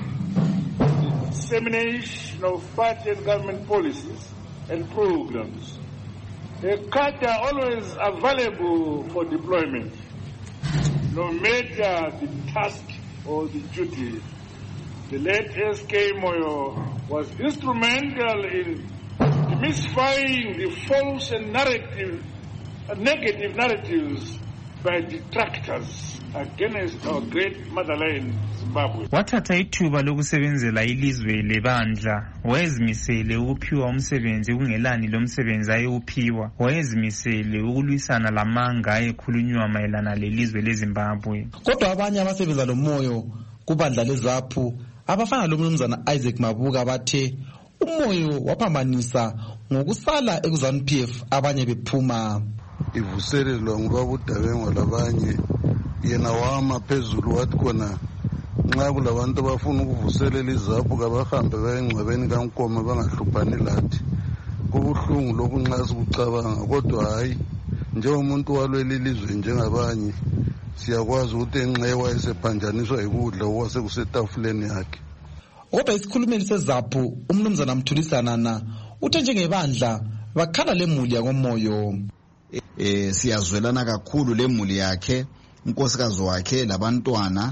dissemination of party and government policies and programs. A cadre always available for deployment, no matter the task or the duty. The late S K Moyo was instrumental in demystifying the false and narrative, uh, negative narratives by detractors against our great motherland Zimbabwe. Wathatha ithuba lokusebenzela ilizwe lebandla, wayezimisele ukuphiwa umsebenzi kungelani lomsebenzi ayewuphiwa, wayezimisele ukulwisana lamanga ayekhulunywa mayelana lelizwe leZimbabwe. Kodwa abanye abasebenza loMoyo kubandla leZAPU abafana lomnumzana Isaac Mabuka bathe uMoyo waphambanisa ngokusala ekuzanu P F abanye bephuma. Ivuselelwa ngubaba uDabengo labanye yena wama phezulu wathi khona nxa kulabantu abafuna ukuvuselela iZAPU kabahambe bayengcwabeni kaNkoma bangahluphani lathi. Kubuhlungu lokhu nxa sikucabanga, kodwa hayi njengomuntu walwela ilizwe njengabanye siyakwazi ukuthi enxewa esephanjaniswa yikudla okwasekusetafuleni yakhe. Kodwa isikhulumeli seZAPU umnumzana Mthulisanana uthe njengebandla bakhala lemuli yakoMoyo. Eh siyazwelana kakhulu lemuli yakhe, unkosikazi wakhe labantwana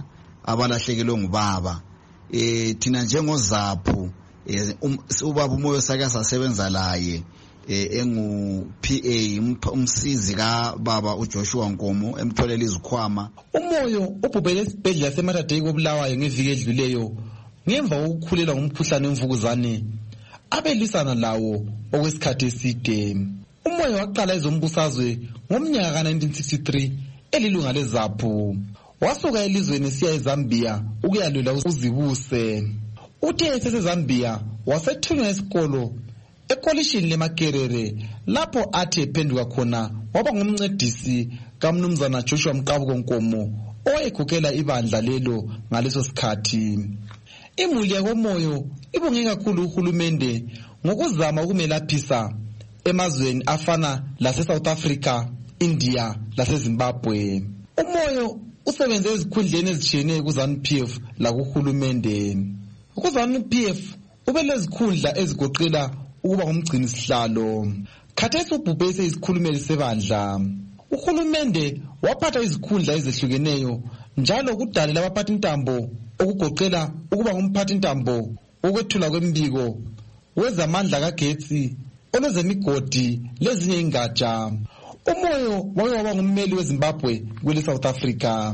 abalahlekelwe ngubaba. Eh thina njengozaphu ubaba uMoyo sake sasebenza laye engu P A umsizi ka baba uJoshua Nkomo emtholela izikhwama. uMoyo ubhubhele esibhedlela seMatadei koBulawayo ngeviki edluleyo ngemva kokukhulelwa ngumkhuhlane wemvukuzane abelisana lawo okwesikhathi eside. uMoyo waqala ezombusazwe ngomnyaka ka nineteen sixty-three elilunga lezaphu. Wasuka elizweni siya eZambia ukuyalwela uzibuse. Uthe eseZambia wasethunywa esikolo ekolishini leMakerere lapho athi ephenduka khona waba ngumncedisi kaMnumzana Joshua Mqabuko Nkomo owayegugela ibandla lelo ngaleso sikhathi. Imuli yakoMoyo ibonge kakhulu uhulumende ngokuzama ukumelaphisa emazweni afana lase South Africa, India laseZimbabwe. uMoyo usebenze ezikhundleni ezitshiyeneyo kuZANU-P F lakuhulumende. KuZANU-P F ubelezikhundla ezigoqela ukuba ngumgcini sihlalo. Khathesi ubhubhe isesikhulumeli sebandla. Uhulumende waphatha izikhundla ezehlukeneyo njalo kudalela abaphathi intambo okugoqela ukuba ngumphathi intambo ukwethula kwembiko wezamandla kagetsi olwezemigodi lezinye ingatsha. uMoyo wake waba ngummeli weZimbabwe kwele South Africa.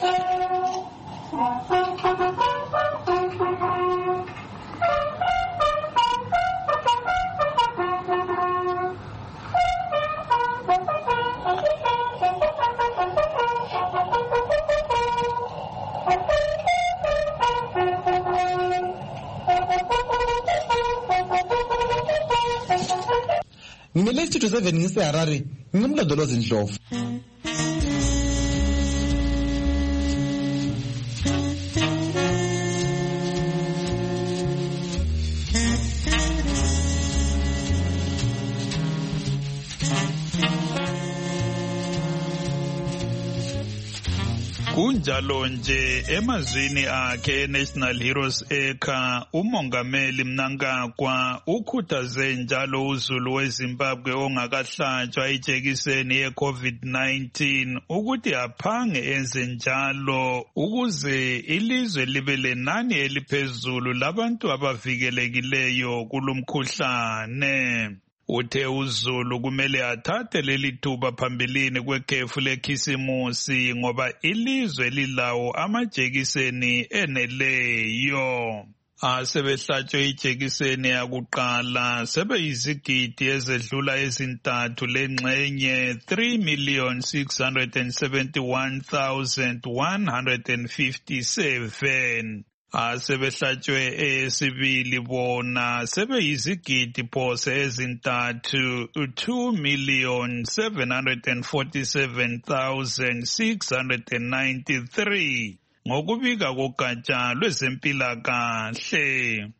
Ngimele Studio seven ngiseHarare ngimlondolozi Ndlovu. Kunjalo nje emazwini akhe National Heroes Acre umongameli Mnangagwa ukhuthaze njalo uZulu weZimbabwe ongakahlatshwa ijekiseni ye-COVID nineteen ukuthi aphange enze njalo ukuze ilizwe libe lenani eliphezulu labantu abavikelekileyo kulumkhuhlane. Uthe uZulu kumele athathe leli thuba phambilini kwekhefu lekhisimusi ngoba ilizwe lilawo amajekiseni eneleyo. Asebehlatshwe ijekiseni yakuqala sebeyizigidi ezedlula ezintathu lengxenye three million six hundred seventy-one thousand one hundred fifty-seven. Asebehlatshwe esibili bona sebeyizigidi phose ezintathu two million seven hundred forty-seven thousand six hundred ninety-three ngokubika kogatsha lwezempilakahle.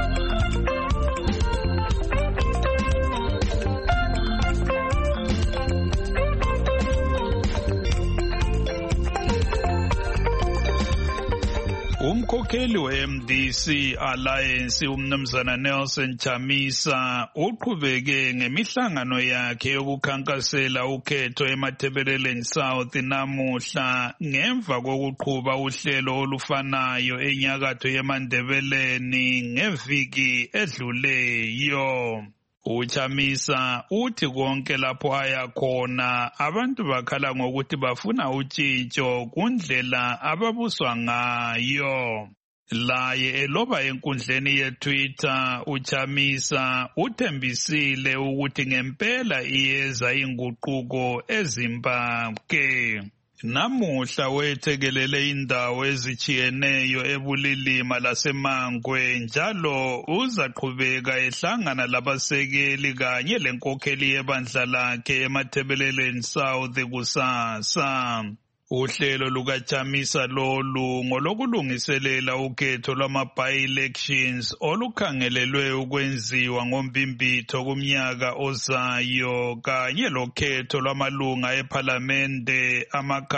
Umkhokheli we-M D C Alliance umnumzana Nelson Chamisa uqhubeke ngemihlangano yakhe yokukhankasela ukhetho eMatabeleland South namuhla ngemva kokuqhuba uhlelo olufanayo enyakatho yeMandebeleni ngeviki edluleyo. Uchamisa uthi konke lapho aya khona abantu bakhala ngokuthi bafuna utshintsho kundlela ababuswa ngayo. Laye eloba enkundleni yeTwitter uChamisa uthembisile ukuthi ngempela iyeza inguquko eZimbabwe. Namuhla wethekelele indawo ezichiyeneyo ebulilima laseMangwe njalo uzaqhubeka ehlangana labasekeli kanye lenkokheli yebandla lakhe eMatabeleland South kusasa. Uhlelo lukaChamisa lolu ngolokulungiselela ukhetho lwama-by-elections olukhangelelwe ukwenziwa ngombimbitho kumnyaka ozayo kanye lokhetho lwamalunga ephalamende,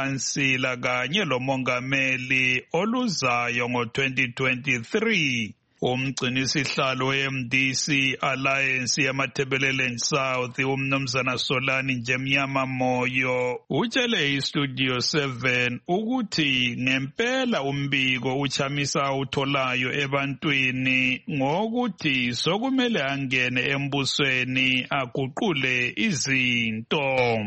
amakhansila kanye lomongameli oluzayo ngo twenty twenty-three. Umgcinisihlalo we-M D C Alliance yamaThebelele South umnumzana Solani Njemnyama Moyo utshele iStudio seven ukuthi ngempela umbiko uchamisa utholayo ebantwini ngokuthi sokumele angene embusweni aguqule izinto.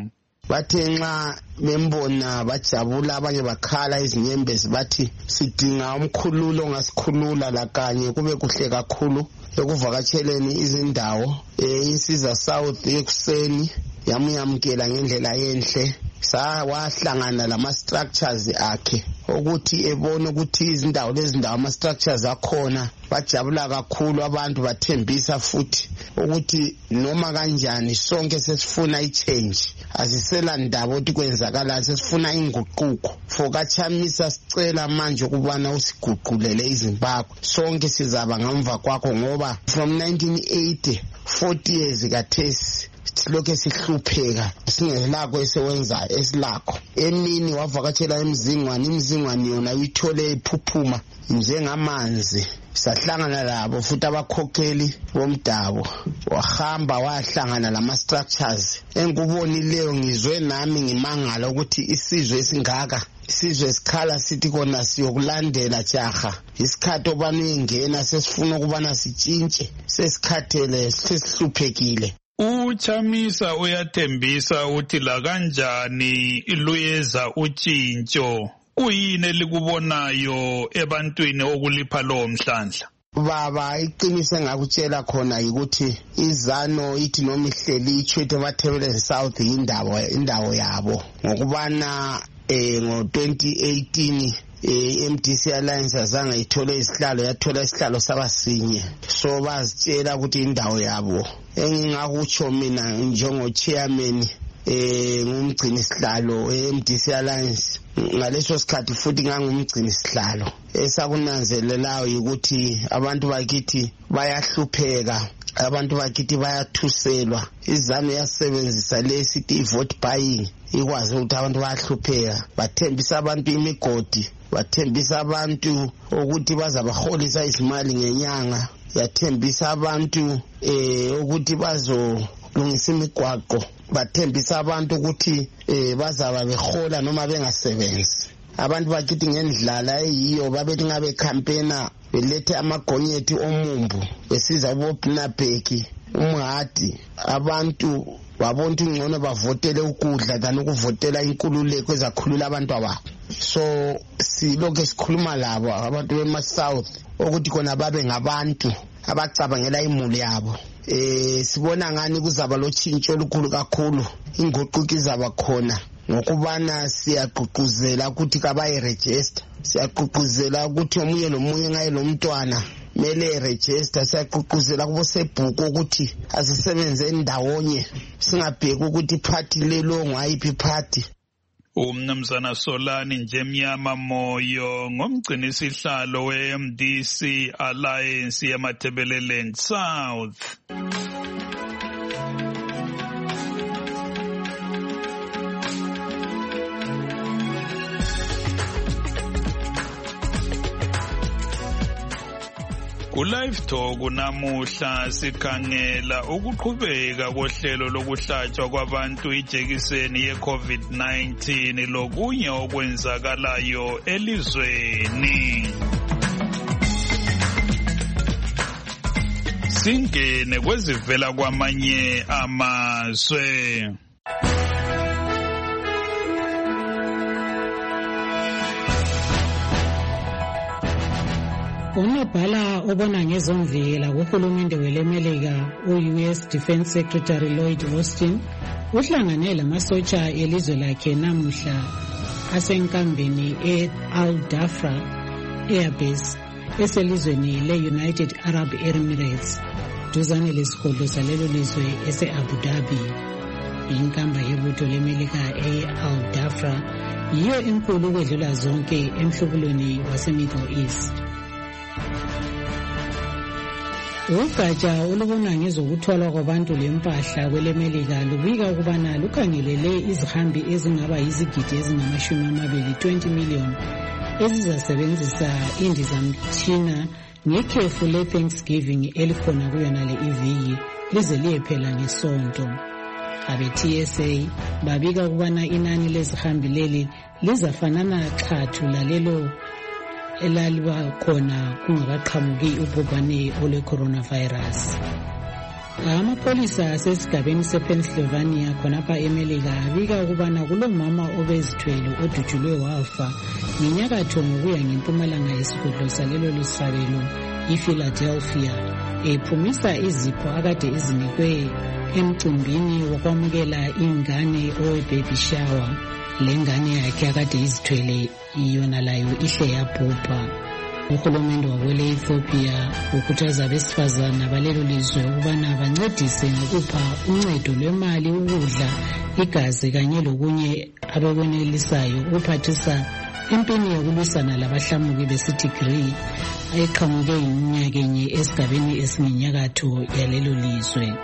Bathe nxa bembona bajabula abanye bakhala izinyembezi bathi sidinga umkhululo ngasikhulula la kanye kube kuhle kakhulu ekuvakatsheleni izindawo insiza South ekuseni yamuyamkela ngendlela enhle sawahlangana lama structures akhe ukuthi ebona ukuthi izindawo lezi ndawo ama structures akhona bajabula kakhulu abantu bathembisa futhi ukuthi noma kanjani sonke sesifuna i-change asisela ndaba ukuthi kwenzakala sesifuna inguquko fokachamisa sicela manje ukubana usiguqulele iZimbabwe sonke sizaba ngamva kwakho ngoba from nineteen eighty forty years kathesi silokhe sihlupheka singelakho esewenzayo esilakho emini wavakatshela emzingwane imzingwane yona uyithole iphuphuma njengamanzi sahlangana labo futhi abakhokheli bomdabo wahamba wahlangana lama structures engikubonileyo ngizwe nami ngimangala ukuthi isizwe esingaka isizwe esikhala sithi kona siyokulandela jaha isikhathi obani ingena sesifuna ukubana sitshintshe sesikhathele sesihluphekile. Uchamisa uyathembisa uthi la kanjani luyeza utshintsho kuyini elikubonayo ebantwini okulipha lo mhlandla. Baba iqiniso engakutshela khona ukuthi izano ithi noma ihleli ichwethe baThebelele South indawo indawo yabo ngokubana eh ngo twenty eighteen i-M D C Alliance azange ithole isihlalo yathola isihlalo sabasinye so bazitshela ukuthi indawo yabo engingakutsho mina njengo chairman eh ngumgcini isihlalo e-M D C Alliance ngaleso sikhathi futhi ngangumgcini isihlalo esakunanzelelayo ukuthi abantu bakithi bayahlupheka abantu bakithi bayathuselwa izano yasebenzisa lesithi vote buying ikwazi ukuthi abantu bayahlupheka bathembisa abantu imigodi bathembisa abantu ukuthi bazabaholisa izimali ngenyanga yathembisa abantu eh ukuthi bazolungisa imigwaqo bathembisa abantu ukuthi eh bazaba behola noma bengasebenzi abantu bakithi ngendlala eyiyo babethi ngabe campaigner belethe amagonyethi omumbu besiza boBnabeki umhadi abantu babona ingcono bavotele ukudla than ukuvotela inkululeko ezakhulula abantu ababo so silokho sikhuluma labo abantu bema South ukuthi kona babe ngabantu abacabangela imuli yabo eh sibona ngani kuzaba lo tshintsho olukhulu kakhulu inguquko izaba khona ngokubana siyaqhuquzela ukuthi kabayi register siyaqhuquzela ukuthi omunye nomunye ngaye lo mntwana mele register siyaqhuquzela kubo sebhuku ukuthi asisebenze endawonye singabheki ukuthi party lelo ngayiphi party. Umnumzana Solani Njemnyama Moyo ngumgcinisihlalo we-M D C Alliance yamaThebelele South. Ku-Live Talk namuhla sikhangela ukuqhubeka kohlelo lokuhlatshwa kwabantu ijekiseni ye-COVID nineteen lokunye okwenzakalayo elizweni. Singene kwezivela kwamanye amazwe. Unobhala obona ngezomvikela kuhulumende welemelika u-U S Defense Secretary Lloyd Austin uhlangane lamasotsha elizwe lakhe namuhla asenkambeni e-Al Dafra Airbase eselizweni le-United Arab Emirates duzane lesigodlo salelo lizwe ese-Abu Dhabi. Inkamba yebutho lemelika e-Al Dafra yiyo enkulu ukwedlula zonke emhlubulweni wase-Middle East. Ugatsha olubona ngezokuthwalwa kwabantu lempahla kwelemelika lubika ukubana lukhangelele izihambi ezingaba yizigidi ezingamashumi amabili twenty million ezizasebenzisa indizamtshina ngekhefu le-Thanksgiving elikhona kuyona le iviki lize liyephela ngesonto. Abe-T S A babika ukubana inani lezihambi leli lizafanana xhathu lalelo elaliba khona kungakaqhamuki ubhubhane olwe-coronavirus. Amapolisa asesigabeni sePennsylvania khonapha eMelika abika ukubana kulomama obezithwele odutshulwe wafa ngenyakatho ngokuya ngempumalanga yesigodlo salelo lisabelo iPhiladelphia ephumisa izipho akade izinikwe emcimbini wokwamukela ingane owe-baby shower. Le ngane yakhe akade izithwele iyona layo ihle yabhubha. Uhulumende wakwele-Ethiopia ukhuthaza abesifazana balelo lizwe ukubana bancedise ngokupha uncedo lwemali, ukudla, igazi kanye lokunye abakwenelisayo ukuphathisa empini yokulwisana labahlamuki besitigri eqhamuke iminyaka enye esigabeni esinenyakatho yalelo lizwe.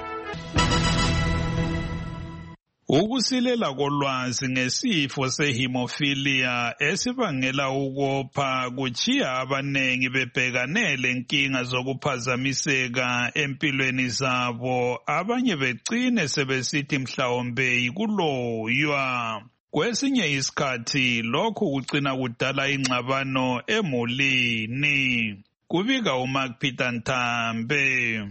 Ukusilela kolwazi ngesifo sehemophilia esibangela ukopha kuchiya abanengi bebhekane lenkinga zokuphazamiseka empilweni zabo, abanye begcine sebesithi mhlawumbe yikuloywa. Kwesinye isikhathi lokhu kugcina kudala ingxabano emulini. Kubika uMark Peter Ntambe.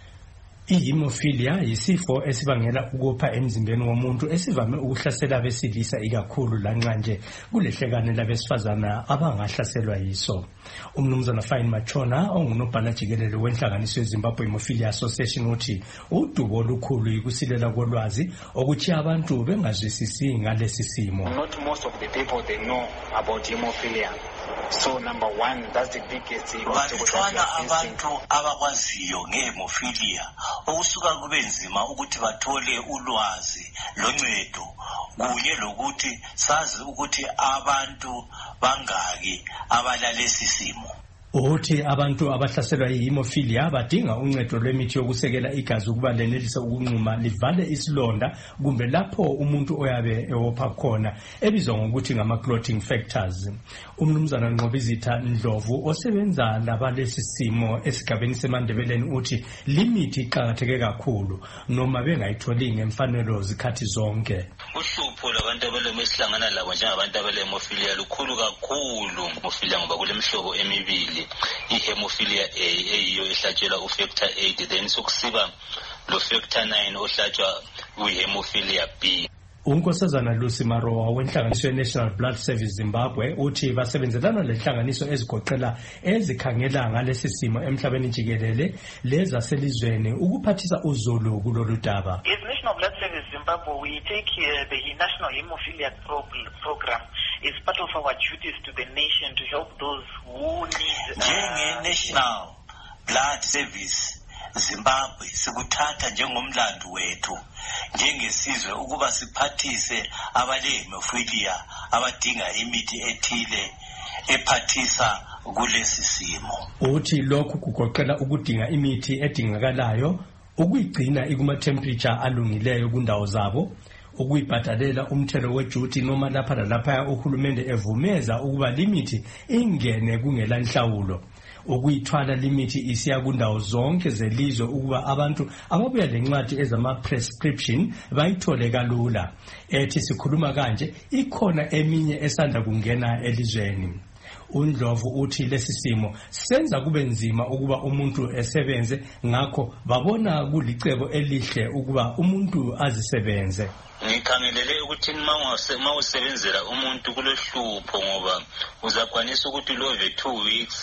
I-hemophilia yisifo esibangela ukopha emzimbeni womuntu esivame ukuhlasela abesilisa ikakhulu lanxa nje kulehlekane labesifazana abangahlaselwa yiso. Umnumzana Fine Machona ongunobhala jikelele wenhlanganiso yeZimbabwe Hemophilia Association uthi udubo olukhulu yikusilela kolwazi okuthi abantu bengazwisisi ngalesi simo. Not most of the people they know about hemophilia. So number one, that's the biggest Batwana abantu abakwaziyo ngehemophilia okusuka kube nzima ukuthi bathole ulwazi loncedo kunye lokuthi sazi ukuthi abantu bangaki abalalesi simo. Uthi abantu abahlaselwa yihemophilia badinga uncedo lwemithi yokusekela igazi ukuba lenelisa ukunquma livale isilonda kumbe lapho umuntu oyabe ewopha khona ebizwa ngokuthi ngama-clotting factors. Umnumzana Nqobizitha Ndlovu osebenza labalesi simo esigabeni seMandebeleni uthi limithi iqakatheke kakhulu noma bengayitholi ngemfanelo zikhathi zonke. Uhlupho labantu abalemo esihlangana labo njengabantu abalehemophilia lukhulu kakhulu. Hemophilia ngoba kulemihlobo emibili. I-hemophilia A eyiyo ehlatshelwa u-factor eight, then sokusiba lo factor nine ohlatshwa kwi-hemophilia B. Unkosazana Lucy Maroa wenhlanganiso ye-National Blood Service Zimbabwe uthi basebenzelana lenhlanganiso ezigoqela ezikhangela ngalesi simo emhlabeni jikelele lezaselizweni ukuphathisa uzulu kulolu daba. As National Blood Service Zimbabwe, we take uh, the National Hemophilia Program is part of our duties to the nation to help those who need. Uh, National Blood Service Zimbabwe sikuthatha njengomlando wethu njengesizwe ukuba siphathise abalehemophilia abadinga imithi ethile ephathisa kulesi simo. Uthi lokhu kugoqela ukudinga imithi edingakalayo, ukuyigcina ikuma temperature alungileyo kundawo zabo, ukuyibhadalela umthelo wejuti noma lapha lalapha uhulumende evumeza ukuba limithi ingene kungela nhlawulo, ukuyithwala limithi isiya kundawo zonke zelizwe ukuba abantu ababuya lencwadi ezama-prescription bayithole kalula. Ethi sikhuluma kanje ikhona eminye esanda kungena elizweni. uNdlovu uthi lesi simo senza kube nzima ukuba umuntu esebenze, ngakho babona kulicebo elihle ukuba umuntu azisebenze. Ngikhangelele ukuthi uma usebenzela umuntu kulohlupho ngoba uzakwanisa ukuthi love two weeks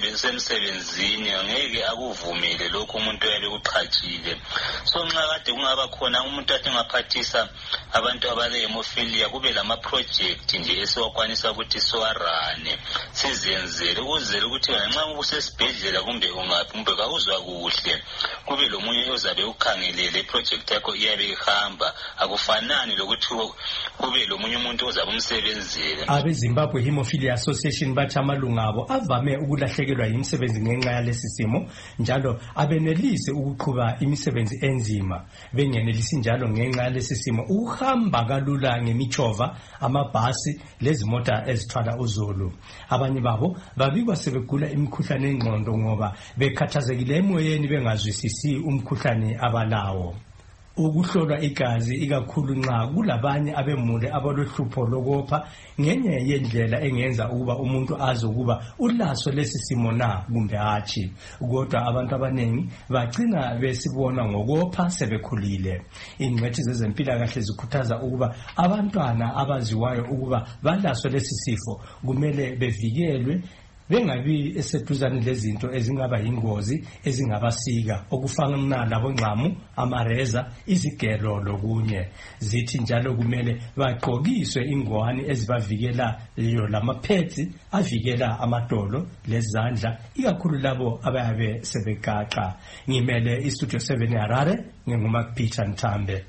emsebenzini ngeke akuvumele lokho umuntu oyabe uqhatshile. So nxa kade kungaba khona umuntu athi ngaphathisa abantu abalehemophilia kube lama project nje esiwakwanisa ukuthi siwarane sizenzele ukuzela ukuthi nxa usesibhedlela kumbe ungaphi kumbe kawuzwa kuhle kube lomunye ozabe ukhangelele project yakho iyabe ihamba akufa nani lokuthi kube lomunye umuntu ozabe umsebenzele. Abe Zimbabwe Hemophilia Association bathi amalunga abo avame ukulahlekelwa yimisebenzi ngenxa yalesi simo, njalo abenelise ukuqhuba imisebenzi enzima. Bengenelisi njalo ngenxa yalesi simo ukuhamba kalula ngemichova, amabhasi lezimota ezithwala uzulu. Abanye abanye babo babikwa sebegula imikhuhlane engqondo ngoba bekhathazekile emoyeni bengazwisisi umkhuhlane abalawo. Ukuhlolwa igazi ikakhulu nxa kulabanye abemule abalohlupho lokopha ngenye yendlela engenza ukuba umuntu azi ukuba ulaso lesi simo na kumbe hatshi. Kodwa abantu abanengi bagcina besibona ngokopha sebekhulile. Ingcwethi zezempilakahle zikhuthaza ukuba abantwana abaziwayo ukuba balaso lesi sifo kumele bevikelwe bengabi eseduzane lezinto ezingaba yingozi ezingabasika okufana labongqamu, amareza, izigelo lokunye. Zithi njalo kumele bagqokiswe ingwani ezibavikela leyo lamapads avikela amadolo lezandla ikakhulu labo abayabe sebegaqa. Ngimele istudio seven Harare ngingumapitha Nthambe.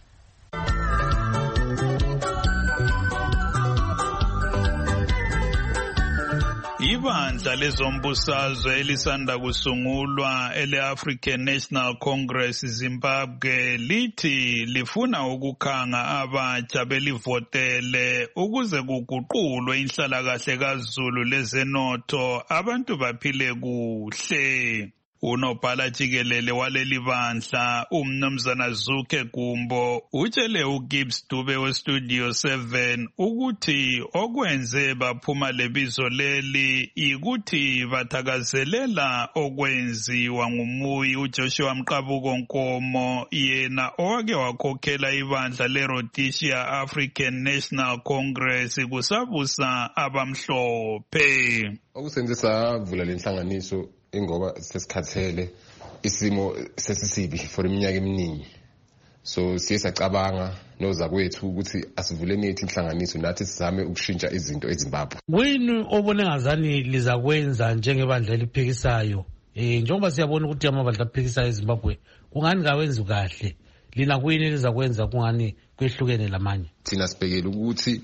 Ibandla lezombusazwe elisanda kusungulwa ele-African National Congress Zimbabwe lithi lifuna ukukhanga abatsha belivotele ukuze kuguqulwe inhlalakahle kaZulu lezenotho abantu baphile kuhle. Unobhala jikelele waleli bandla umnumzana Zuke Gumbo utshele uGibbs Dube westudio seven ukuthi okwenze baphuma lebizo leli ikuthi bathakazelela okwenziwa ngumuyi uJoshua Mqabuko Nkomo yena owake wakhokhela ibandla leRhodesia African National Congress kusabusa abamhlophe. Okusenzisa vula lenhlanganiso ingoba sesikhathele isimo sesisibi for iminyaka eminingi, so siye sacabanga noza kwethu ukuthi asivuleni yethu inhlanganiso nathi sizame ukushintsha izinto eZimbabwe. Wini obone ngazani lizakwenza njengebandla eliphikisayo eh njengoba siyabona ukuthi amabandla aphikisayo eZimbabwe kungani kawenzi kahle, lina kuyini lizakwenza kungani kwehlukene lamanye? Thina sibhekela ukuthi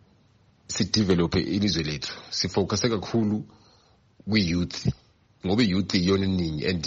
sidevelop ilizwe lethu, sifocus kakhulu kwi-youth ngoba youth iyona iningi and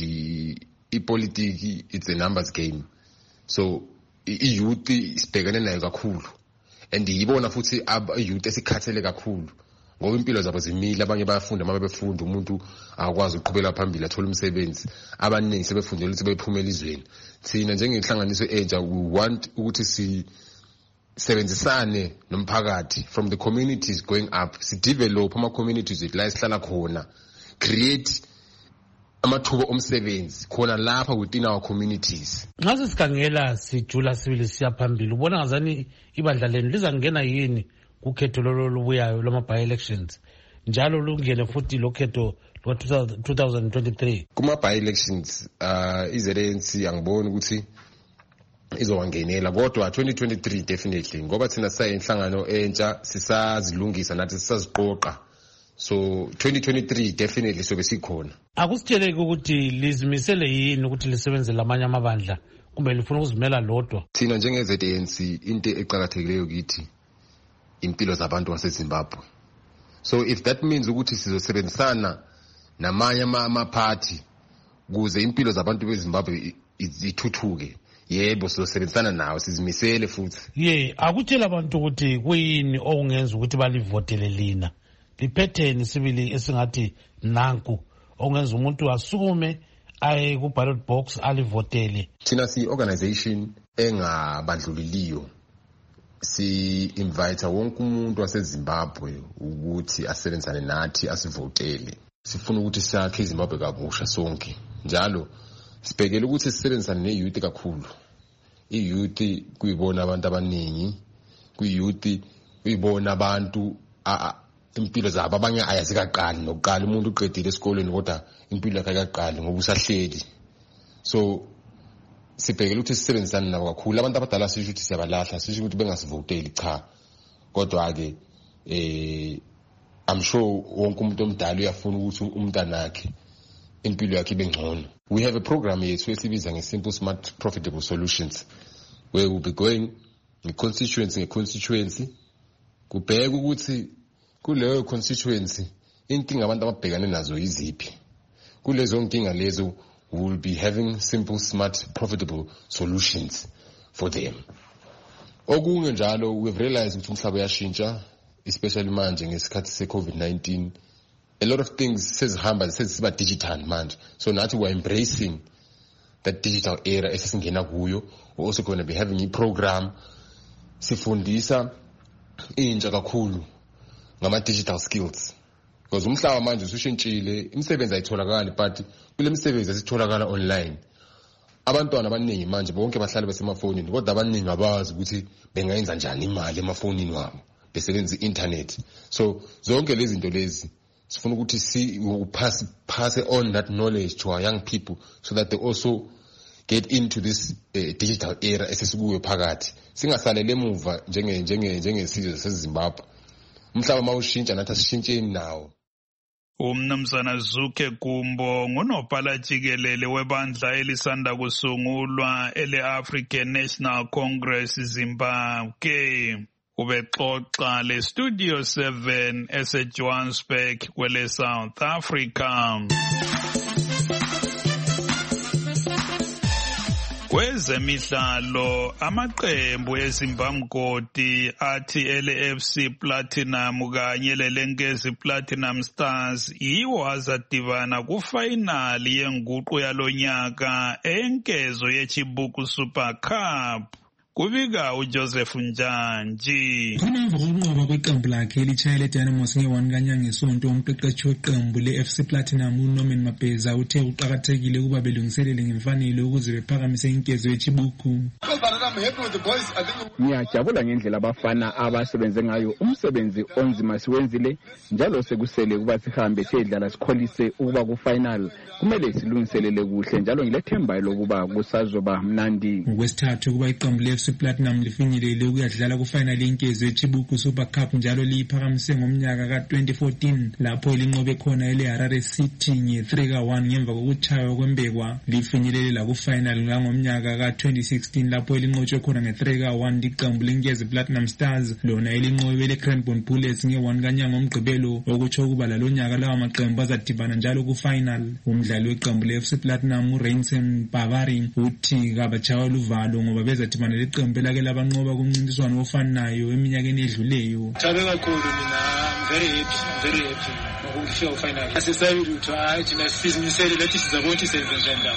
ipolitiki it's a numbers game, so i-youth sibhekane nayo kakhulu and yibona futhi aba-youth esikhathele kakhulu ngoba impilo zabo zimile. Abanye bayafunda uma befunda umuntu akwazi ukuqhubela phambili athola umsebenzi, abaningi sebefundela ukuthi bephume elizweni. Thina njengenhlanganiso entsha we want ukuthi si sebenzisane nomphakathi from the communities going up, si develop ama communities la esihlala khona, create amathuba omsebenzi khona lapha within our communities. Ngaze sikhangela sijula sibili siya phambili, ubona ngazani ibandla lenu lizangena yini kukhetho lolubuyayo lama by elections njalo lungene futhi lokhetho lwa twenty twenty-three? Kuma by elections uh iZ N C angiboni ukuthi izowangenela, kodwa twenty twenty-three definitely ngoba thina sayinhlangano entsha sisazilungisa nathi sisaziqoqa, so twenty twenty-three definitely sobe sikhona. Akusitsheleke ukuthi lizimisele yini ukuthi lisebenze lamanye amabandla kumbe lifuna ukuzimela lodwa? Thina njenge Z N C into eqhakathekileyo kithi impilo zabantu baseZimbabwe, so if that means ukuthi sizosebenzisana namanye ama party kuze impilo zabantu beZimbabwe zithuthuke, yebo sizosebenzisana nawo, sizimisele futhi. Ye akutshela abantu ukuthi kuyini okungenza ukuthi balivotele lina, liphetheni sibili esingathi nanku ongenza umuntu asukume aye ku ballot box alivotele? Thina si organization engabandluliliyo, si invite wonke umuntu waseZimbabwe ukuthi asebenzane nathi asivotele. Sifuna ukuthi sakhe iZimbabwe kabusha sonke, njalo sibhekele ukuthi sisebenzane ne-youth kakhulu. I-youth kuyibona abantu abaningi, kwi-youth kuyibona abantu impilo zabo abanye ayazikaqali nokuqala umuntu uqedile esikoleni kodwa impilo yakhe ayaqali ngoba usahleli, so sibhekele ukuthi sisebenzisane nabo kakhulu. Abantu abadala sisho ukuthi siyabalahla, sisho ukuthi bengasivoteli, cha, kodwa ke eh I'm sure wonke umuntu omdala uyafuna ukuthi umntanakhe impilo yakhe ibe ngcono. We have a program yethu esibiza nge-Simple Smart Profitable Solutions where we'll be going nge-constituency nge-constituency kubheka ukuthi kuleyo constituency inkinga abantu ababhekane nazo yiziphi. Kulezo nkinga lezo we will be having simple smart profitable solutions for them. Okunye njalo we've realized ukuthi umhlaba uyashintsha, especially manje ngesikhathi se-COVID nineteen a lot of things sezihamba sesiba digital manje, so nathi we're embracing that digital era esesingena kuyo. We're also going to be having a program sifundisa intsha kakhulu ngama digital skills, because umhlaba manje usushintshile, imisebenzi ayitholakali, but kule misebenzi esitholakala online abantwana abaningi manje bonke bahlala besemafonini, kodwa abaningi abazi ukuthi bengayenza njani imali emafonini wabo besebenzisa internet. So zonke lezi zinto lezi sifuna ukuthi si pass pass on that knowledge to our young people so that they also get into this uh, digital era esesikuyo phakathi, singasalele emuva njenge njenge njengesizwe seZimbabwe. Umhlaba mawushintsha nathi asishintsheni nawo. Umnumzana Zuke Gumbo ngunobhala jikelele webandla elisanda kusungulwa ele African National Congress Zimbabwe. Ubexoxa le Studio seven ese Johannesburg kwele South Africa. Kwezemidlalo amaqembu eZimbabwe athi L F C Platinum kanye leLenkezi Platinum Stars iwo azadibana kufinal yenguqu yalonyaka enkezo yeChibuku Super Cup. Kubika uJoseph Njanji. Ngemva kokunqoba kweqembu lakhe elitshayele Dynamos nge-one kanyanga ngesonto, umqeqeshi weqembu le-F C Platinum uNorman Mabheza uthe uqakathekile ukuba belungiselele ngemfanelo ukuze bephakamise inkezo yeChibuku. Ngiyajabula ngendlela abafana abasebenze ngayo, umsebenzi onzima siwenzile, njalo sekusele ukuba sihambe siyedlala sikholise ukuba ku-final. Kumele silungiselele kuhle, njalo ngilethemba lokuba kusazoba mnandi. Ngokwesithathu kuba iqembu le-F C Platinum lifinyelele ukuyadlala ku-final yenkezo yeChibuku Super Cup, njalo liyiphakamise ngomnyaka ka twenty fourteen lapho linqobe khona ele Harare City nge-three ka one ngemva kokutshaywa kwembekwa. Lifinyelele la ku-final ngomnyaka ka twenty sixteen lapho linqotshwe khona nge-three ka one liqembu leNkezi Platinum Stars, lona elinqobe le-Cranbourne Bullets nge-one kanyanga ngomgqibelo, okutsho ukuba lalonyaka lawa maqembu azadibana njalo ku-final. Umdlali weqembu le-F C Platinum uRainson Bavari uthi kabatshaywa luvalo ngoba bezadibana leqembu elake labanqoba kumncintiswano ofanayo eminyakeni edluleyo. Jabe kakhulu mina, I'm very happy, very happy ngokufika ku-final. Asisayi ukuthi hayi thina sizimisele lathi sizabona ukuthi senze njani.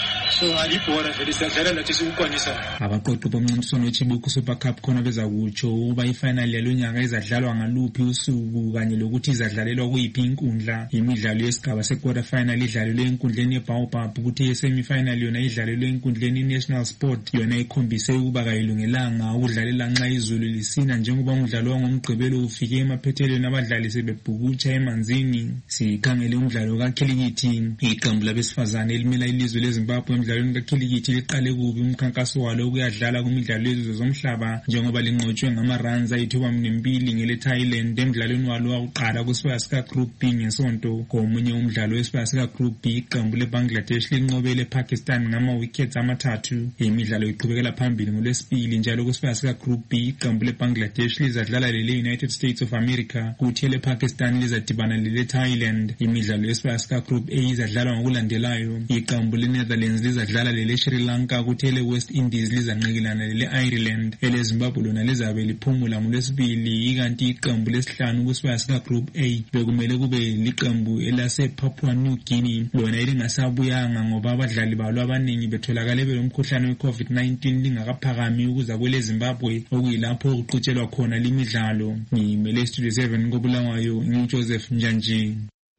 So alibhora vele sidlala lathi sikukwanisa. Abaqoqi bomncintiswano weChibuku Super Cup khona bezakutsho ukuba ifinal yalonyaka izadlalwa ngaluphi usuku kanye lokuthi izadlalelwa kuyiphi inkundla. Imidlalo yesigaba se-quarter final idlalelwe enkundleni yeBaobab, ukuthi ye-semi-final yona idlalelwe enkundleni iNational Sport, yona ikhombise ukuba kayilungelanga ukudlalela nxa izulu lisina, njengoba umdlalo wangomgqibelo ufike emaphethelweni abadlali sebebhukutsha emanzini. Sikhangele umdlalo kakhilikithi, iqembu labesifazane elimela ilizwe leZimbabwe emidlalweni kakhilikithi liqale kubi umkhankaso walo ukuyadlala kumidlalo yezizwe zomhlaba, njengoba linqotshwe ngama-runs ayithuba mbili ngele Thailand emidlalweni walo wakuqala kusibaya sika Group B ngesonto. Komunye umdlalo wesibaya sika Group B iqembu leBangladesh linqobele Pakistan ngama-wickets amathathu. Imidlalo iqhubekela phambili ngolwesibili njalo kusibaya sika Group B iqembu leBangladesh lizadlala lele United States of America, kuthi ele Pakistan lizadibana lele Thailand. Imidlalo yesibaya sika Group A izadlalwa ngokulandelayo, iqembu leNetherlands lizadlala lele Sri Lanka, kuthi ele West Indies lizanqikilana lele Ireland. Ele Zimbabwe lona lizabe liphumula ngolwesibili, ikanti iqembu lesihlanu kusibaya sika Group A bekumele kube liqembu elase Papua New Guinea, lona elingasabuyanga ngoba abadlali balo abaningi betholakale belomkhuhlane we-COVID nineteen lingakaphakami ukuza kwele Zimbabwe, okuyilapho okuqhutshelwa khona limidlalo. Ngimele Studio seven koBulawayo, ngiJoseph Njanji.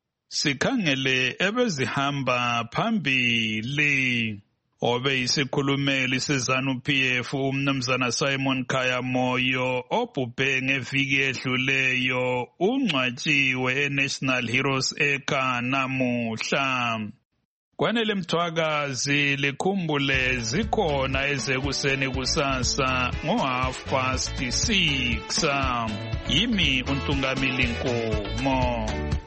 Sikhangele ebezihamba phambili. Obe isikhulumeli seZANU P F umnumzana Simon Khaya Moyo obhubhe ngeviki edluleyo ungcwatshiwe eNational Heroes Acre namuhla. Kwanele Mthwakazi likhumbule zikhona ezekuseni kusasa ngo half past six. Yimi uNtungamili Nkomo.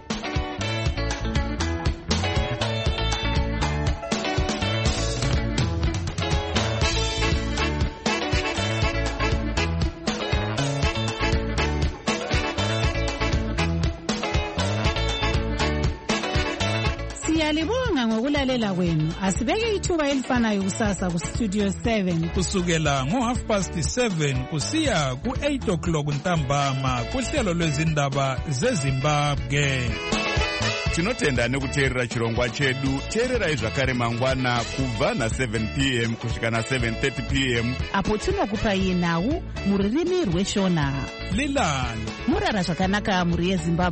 Siyalibonga ngokulalela kwenu. Asibeke ithuba elifanayo kusasa ku Studio seven. Kusukela ngo half past seven kusiya ku eight o'clock ntambama kuhlelo lwezindaba zeZimbabwe. tinotenda nekuteerera chirongwa chedu. Teererai zvakare mangwana kubva na7 p m kusvika na7 thirty p m apo tinokupai nhau mururimi rweshona. Lilani murara zvakanaka muri yeZimbabwe.